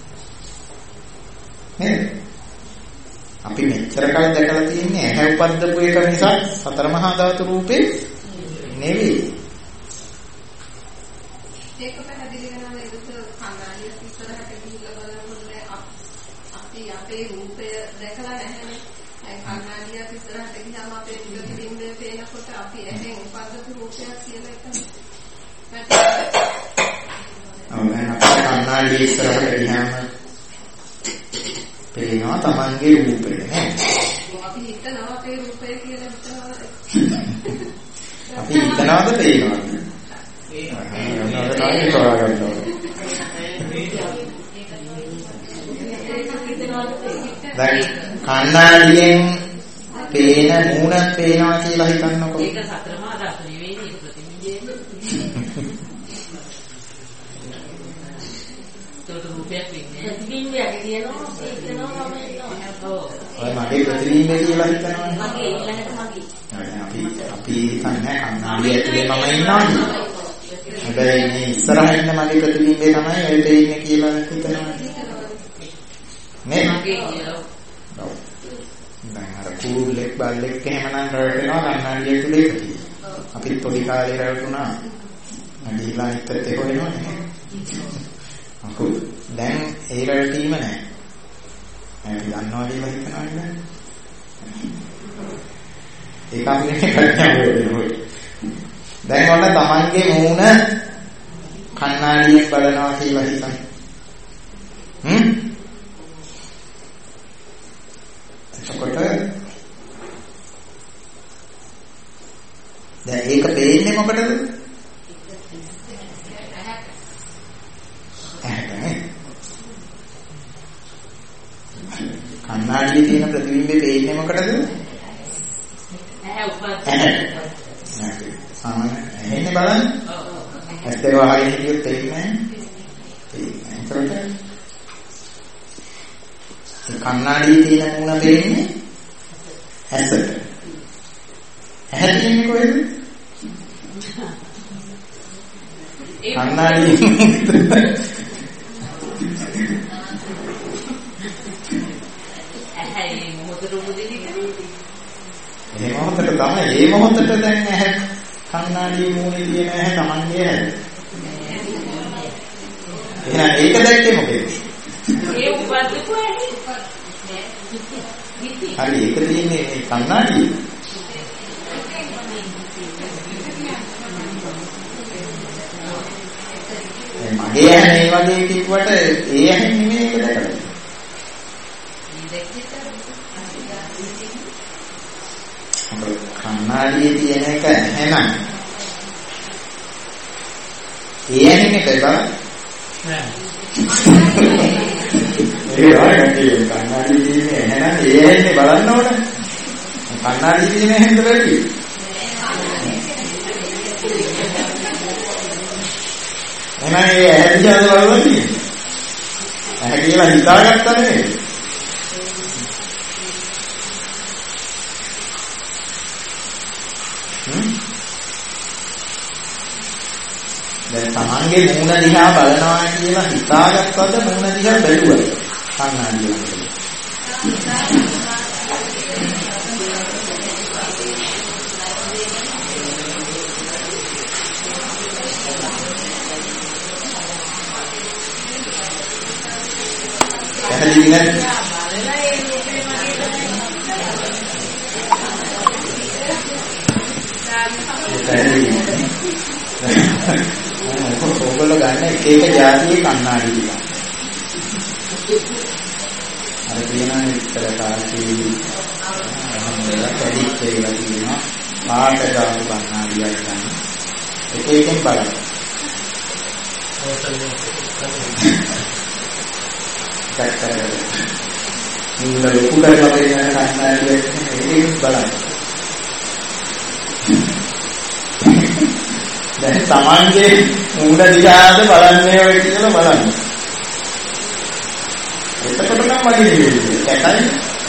S1: නේද? අපි මෙච්චර කල් දැකලා තියෙන්නේ ඇහැ උපද්දපු එක නිසා සතර මහා ධාතු රූපේ නෙවෙයි.
S2: ඒක පැහැදිලි වෙනවා ඒක කන්නාඩිය ඉස්සරහට ගිහිල්ලා බලනකොට අපි අපේ රූපය දැකලා නැහැනේ. ඒ කන්නාඩිය ඉස්සරහට ගියාම අපේ ප්‍රතිබිම්බය පේනකොට අපි ඇහෙන් උපද්දපු රූපයක් කියලා එකනේ.
S1: කන්නාඩිය ඉස්සරහට ගියාම පේනවා තමන්ගේ රූපය නේ.
S2: අපි හිතනවා අපේ රූපය කියලා හිතනවා.
S1: අපි හිතනවාද පේනවද? දැන් කන්නාඩියෙන් පේන මූණක් පේනවා කියලා හිතන්නකො.
S2: ඒක සතර මහා ධාතු නෙවෙයි ඒක ප්‍රතිබිම්බයනේ. රූපයක් වෙන්නේ ප්‍රතිබිම්බයක් කියනවා ඒක කියනවා මම ඉන්නවා.
S1: ඔය මගේ ප්‍රතිබිම්බය කියලා හිතනවනේ.
S2: මගේ ඊළඟට මගේ.
S1: අපි හිතන්නේ කන්නාඩිය ඇතුලේ මම ඉන්නවා. හැබැයි මේ ඉස්සරහ ඉන්න මගේ ප්‍රතිබිම්බය තමයි ඔය දෙන්නේ කියලා හිතනවා. නේ?
S2: මගේ කියලා.
S1: ඔව්. දැන් අර කුරුල්ලෙක් බල්ලෙක් එහෙමනම් රැවටෙනවා කන්නාඩිය ඇතුලේ කියලා. අපි පොඩි කාලේ රැවටුණා. නැගිලා හිතට ඒක වෙනවනේ. අකුල් දැන් ඒ රැවටීම නැහැ. මම දන්නවා කියලා හිතනවා නේද? ඒක අපේ ප්‍රඥාව වෙනවා. දැන් ඔන්න තමන්ගේ මූණ කන්නාඩියෙන් බලනවා කියලා හිතන්න. එතකොට දැන් ඒක පේන්නේ මොකටද? කන්නාඩියේ තියෙන ප්‍රතිබිම්බේ පේන්නේ මොකටද? සාමාන්‍ය එහෙන්නේ බලන්න. ඇස් දෙක වහගෙන හිටියොත් තේින්නේ නැහැ. කන්නාඩියේ තියෙන මූණ පේන්නේ ඇසට. ඇහැ තියෙන්නේ කොහෙද? කන්නාඩියේ ඒ මොහොතට තමයි ඒ මොහොතට දැන් ඇහැ කන්නාඩියේ මූණේ තියෙන ඇහැ Tamange ඇහැ. එහෙනම් ඒක දැක්කේ මොකද?
S2: ඒ උපද්දපු ඇහි.
S1: හරි ඒක තියෙන්නේ මේ කන්නාඩියේ. මගේ ඇහැ මේ වගේ කිව්වට ඒ ඇහෙන් නෙමෙයි ඒක දැකලා. කන්නාඩියේ තියෙන එක එහෙනම් ඒ ඇහෙන් එකයි බලන්න. නෑ. ඒ වගේ කන්නාඩියේ තියෙන එහෙනම් ඒ ඇහෙන් බලන්න ඕනේ. කන්නාඩියේ තියෙන ඇහෙන්ද බැරි. එහෙනම් ඒ ඇහැ දිහාද බලලා තියෙන්නේ. ඇහැ කියලා හිතාගත්තා නෙමෙයි. දැන් තමන්ගේ මූණ දිහා බලනවා කියලා හිතාගත්තද මූණ දිහා බැලුවද කන්නාඩිය ළඟට? පැහැදිලි නැද්ද? ඔයගොල්ලෝ ගන්න එක එක જાතියේ කන්නාඩි ටික. කැඩිච්ච ඒවා තියෙනවා. පාට ගාන කන්නාඩියක් ගන්න. එකෙන් බලන්න. මුල ලොකු කරලා වෙන කන්නාඩියක් එකෙන් බලන්න. දැන් Tamange මුණ දිහාද බලන්නේ ඔය කියලා බලන්න. එතකොට නම් මගේ කැටයි.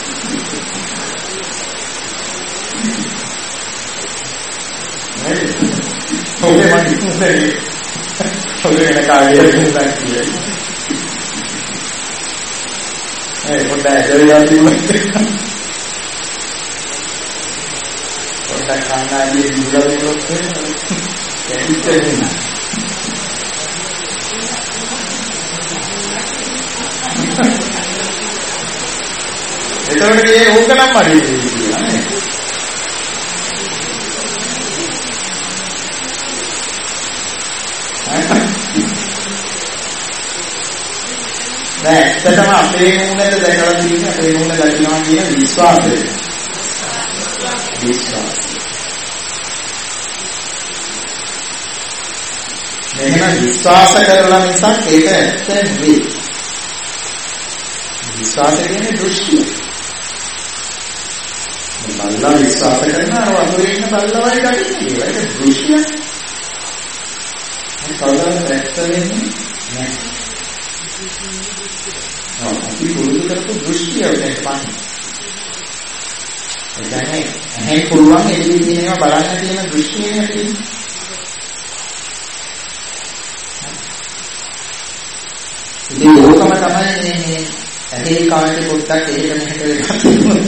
S1: ඔබේ මගේ මුදේ ඔබේ කාර්යය මුදක් කියලා. පොඩ්ඩක් දෙවියන් තිබුණා. පොඩ්ඩක් කන්නාඩියේ මුලවලුත් එන්නේ. එතකොට මේ ඕක නම් මඩේ කියලා නේ. දැන් ඇත්තටම අපේ මූණට දැකලා තියෙන අපේ මූණ දකින්නවා කියන විශ්වාසය. මෙහෙම විශ්වාස කරලා මිසක් ඒක ඇත්ත නෙවෙයි. විශ්වාස කියන්නේ දෘෂ්ටිය. බල්ලා විශ්වාස කරනවා අර වතුරේ ඉන්න බල්ලා වගේ දකින්නේ. ඒක දෘෂ්ටිය. මේ කවදාවත් ඇත්ත වෙන්නේ නැහැ. අපි පුරුදු කරපු දෘෂ්ටිය වෙන්නේ පන්නේ. ඒ කියන්නේ ඇහැ පුළුවන් එළියේ තියෙනවා බලන්න තියෙන දෘෂ්ටිය නෙවෙයි. ඉතින් ඕකම තමයි මේ ඇහි කාටි පොට්ටක් එහෙම මෙහෙට වෙනවා.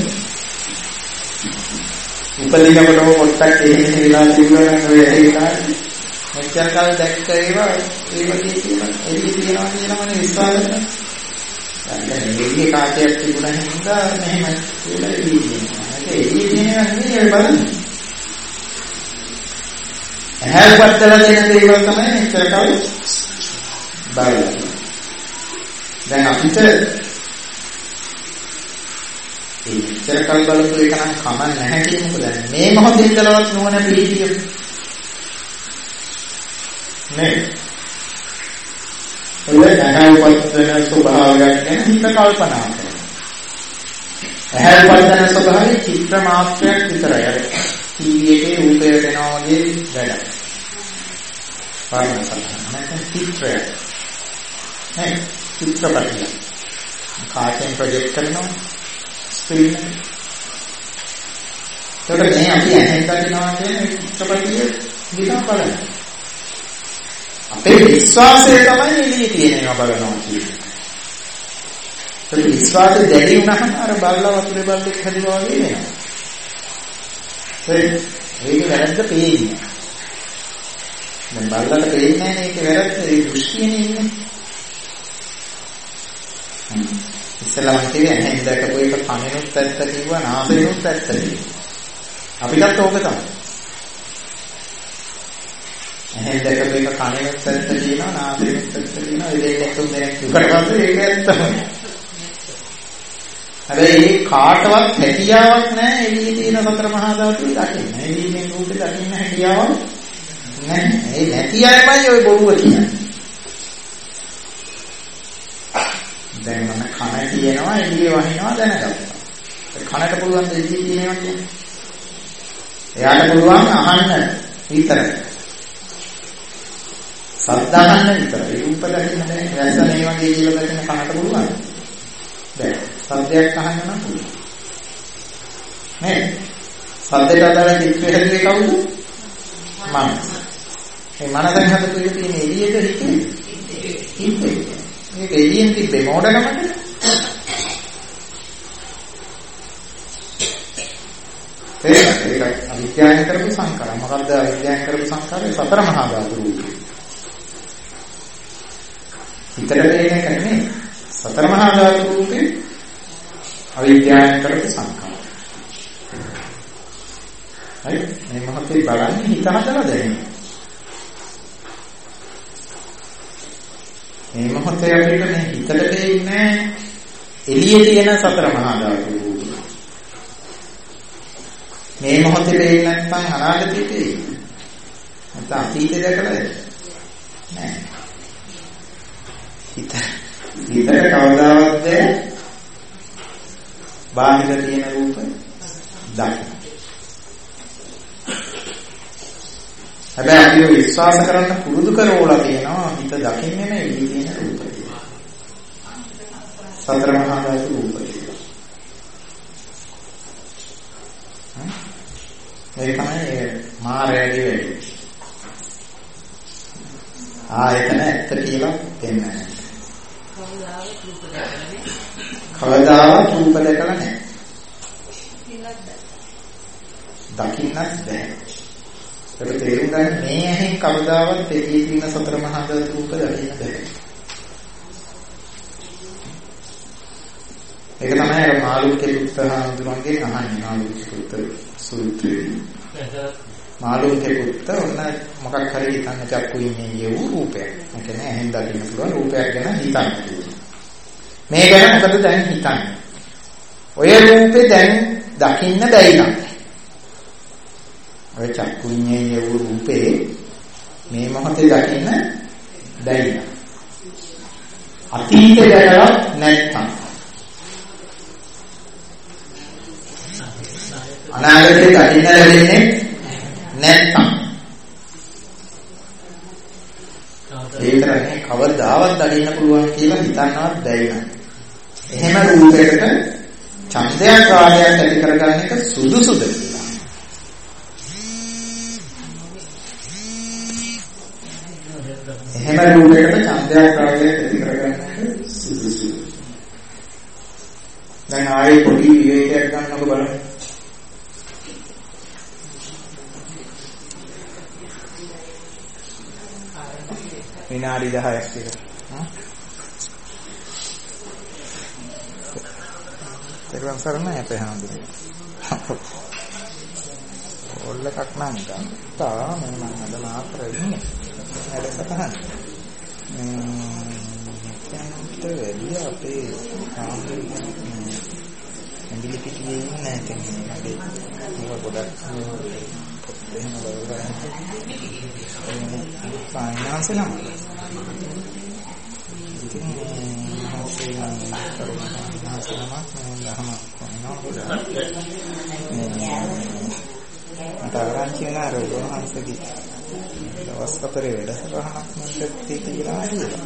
S1: උපදිනකොටම පොට්ටක් එහෙම වෙලා තිබුණා නම් ඔය ඇහි කාටි මෙච්චර කාල දැක්ක ඒවා ඒ වගේ තියෙනවා එළියේ තියෙනවා කියලාමනේ විශ්වාස කරනවා. දැන් එළියේ කාටයක් තිබුණා හින්දා මෙහෙම කියලා එළියේ තියෙනවා. ඒක එළියේ තියෙනවා නෙවෙයි ඔය බලන්න. ඇහැ වත්තලා තියෙන දේවල් තමයි මෙච්චර කාල බලන්නේ. දැන් අපිට ඉච්ඡර කල් බලපු එක නම් කමක් නැහැ කියනකොට දැන් මේ මොහොතේ ඉඳලවත් නුවණ පිළිගිය නේ ඔය නැහවපත්තන ස්වභාවයක් ගැන හිත කල්පනා කරනවා. ඇහැවපත්තන ස්වභාවය චිත්‍ර මාත්‍රයක් විතරයි. අර ටීවී එකේ රූපය වෙනවා වගේ වැඩක්. පාරම සම්පූර්ණ චිත්‍රයක් නේ චිත්‍රපටිය කාටෙන් ප්‍රොජෙක්ට් කරනවා ස්ක්‍රීන් එකේ. ඒකට මේ අපි ඇහෙන් දකිනවා කියන චිත්‍රපටිය දිහා බලන්න. අපේ විශ්වාසය තමයි එළියේ තියෙනවා බලනවා කියන්නේ. ඒ විශ්වාසය දැඩි වුණාම අර බල්ලා වතුරේ බල්ලෙක් හැදුවා වගේ වෙනවා. ඒක වැරද්ද පේන්නේ. දැන් බල්ලට පේන්නේ නැහැ මේක වැරද්ද ඒ දෘෂ්ටියනේ ඉන්නේ. ඉස්සලම කියන්නේ ඇහෙන් දැකපු එක කනෙනුත් ඇත්ත කිව්වා නාසයෙනුත් ඇත්ත කිව්වා. අපිටත් ඕක තමයි. ඇහෙන් දැකපු එක කනෙනුත් ඇත්ත කියනවා නාසයෙනුත් ඇත්ත කියනවා ඒ දෙකෙන් තුන් දෙනෙක් කිව්වට පස්සේ ඒක ඇත්තමයි. හැබැයි ඒ කාටවත් හැකියාවක් නැහැ එළියේ තියෙන සතර මහා ධාතුයි දකින්න. එළියේ රූපේ දකින්න හැකියාවක් නැහැ. ඒ නැති අයමයි ඔය බොරුව කියන්නේ. දැන් මම කන කියනවා එළියේ වහිනවා දැනගත්තා. කනට පුළුවන් දෙයක් කියනවා කියන්නේ. එයාට පුළුවන් අහන්න විතරයි. ශබ්ද අහන්න විතරයි. රූප දකින්න බෑ. රස මේ වගේ කියලා දකින්න කනට පුළුවන්. බෑ. ශබ්දයක් අහන්න නම් පුළුවන්. නේද? ශබ්දයට අදාළ චිත්‍රය හැදුවේ කවුද? මනස. මේ මනසෙන් හදපු එක තියෙන එළියේද හිතේ? මේක එළියෙන් තිබ්බේ මොඩකමද? ඒක අවිද්‍යාවෙන් කරපු සංකාරය. මොකද්ද අවිද්‍යාවෙන් කරපු සංකාරය? සතර මහා ධාතු රූපේ. හිතට දෙන්නේ නැහැ. සතර මහා ධාතු රූපේ අවිද්‍යාවෙන් කරපු සංකාරය. හරි? මේ මොහොතේ බලන්නේ හිත හදලා දැනෙන්නේ. මේ මොහොතේ අපිට මේ හිතට දෙන්නේ එළියේ තියෙන සතර මහා ධාතු රූපේ. මේ මොහොතේ වෙන්නේ නැත්නම් අනාගතේ වෙන්නේ. නැත්නම් අතීතේ දැකලාද? නෑ. හිතට කවදාවත් බාහිර තියෙන රූප දකින්න. හැබැයි අපි විශ්වාස කරන්න පුරුදු කරවලා තියෙනවා හිත දකින්නේ නෙවෙයි තියෙන රූප. සතර මහා ධාතු රූප. ඒක තමයි මායාවේ වැඩි. ආයතන ඇත්ත කියලා දෙන්නේ. කවදාවත් රූප දැකලා නැහැ. දකින්නත් බැහැ. ඒක තේරුම් ගන්න මේ ඇහෙන් කවදාවත් එළියේ තියෙන සතර මහා ධාතු රූප දකින්න බැහැ. ඒක තමයි අර මාළුක්‍ය පුත්‍රහඳුරන්ගේ අහන්නේ මාළුක්‍ය පුත්‍ර සූත්‍රයේ. මාළුක්‍ය පුත්‍ර ඔන්න මොකක් හරි හිතන්න චක්කු ඉන්නේ යෝ රූපයක්. ඒ කියන්නේ ඇහෙන් දකින්න පුළුවන් රූපයක් ගැන හිතන්න පුළුවන්. මේ ගැන මොකද දැන් හිතන්නේ? ඔය රූපේ දැන් දකින්න බැයි නම්. ඔය චක්කු ඉන්නේ යෝ රූපේ මේ මොහොතේ දකින්න බැයි නම්. අතීතේ දැකලා නැත්නම් අනාගතේ දකින්න ලැබෙන්නේ නැත්නම් ඒතරනේ කවදාවත් දකින්න පුළුවන් කියලා හිතන්නවත් බැරි නෑ. එහෙම රූපයකට ඡන්දයක් රාගයක් ඇති කරගන්න එක සුදුසුද කියලා. එහෙම රූපයකට ඡන්දයක් රාගයක් ඇති කරගන්න එක සුදුසුද. දැන් ආයේ පොඩි විවේකයක් ගන්නකො බලන්න. විනාඩි 10ක් විතර. තේරුම් ගන්න අපේ හාමුදුරුවෝ. ඕල් එකක් නම් ගත්තා මම අද මාත්‍ර ඉන්නේ. වැඩසටහන. දැන්ට වැඩි අපේ හාමුදුරුවෝ ඇඟිලි පිටියේ ඉන්නේ නැහැ මොකද ගොඩක් එහෙම බලලා ෆයිනාන්ස් නම් ඉතින් ආරංචි වෙනා රෝහණසකි දවස් 4 වැඩසටහනක් මන්ට කියලා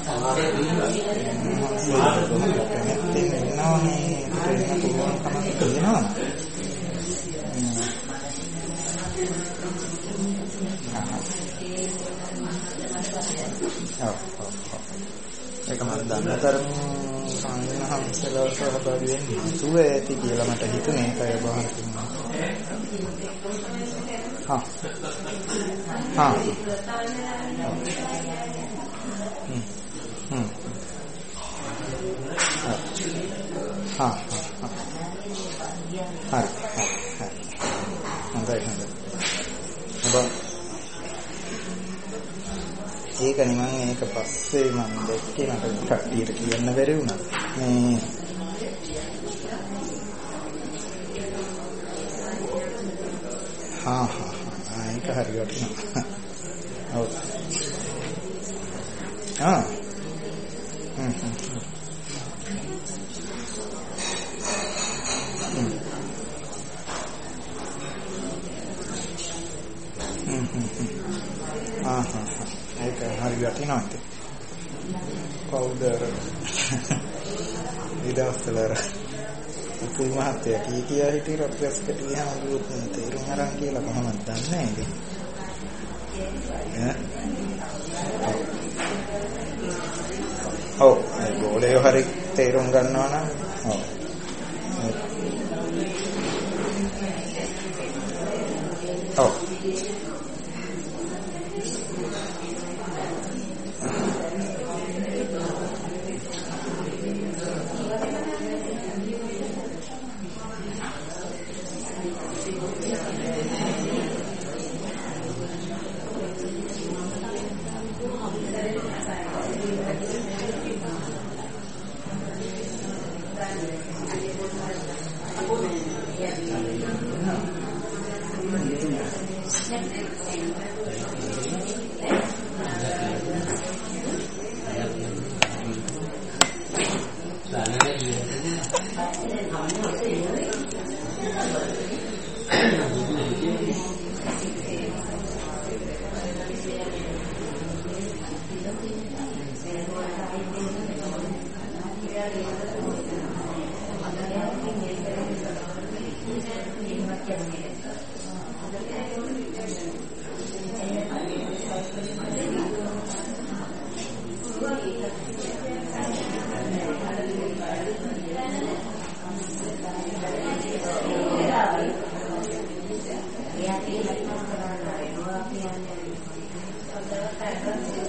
S1: ඒක මම දන්නතරම සංහංසලා සහභාගී වෙන්නේ නැතුව ඇති කියලා මට හිතුනේ ඒකයි බහන් තුනා. ඒකනේ මම ඒක පස්සේ මම දැක්කේ මට කට්ටියට කියන්න බැරි වුණා. මේ ඒක හරියට වටිනවා. ඔව්. ඒක හරියට වටිනවා. කවුද විදස්තලර පුල් මහත්තයා කියා හිටියේ ප්‍රෙස්කට ගියාම දුවත් තේරුම් අරන් කියලා කොහොමද දන්නේ ඉතින් ඔව් ඒ ගෝලේ හරි තේරුම් ගන්නවා නම් ඔව්
S2: Gracias.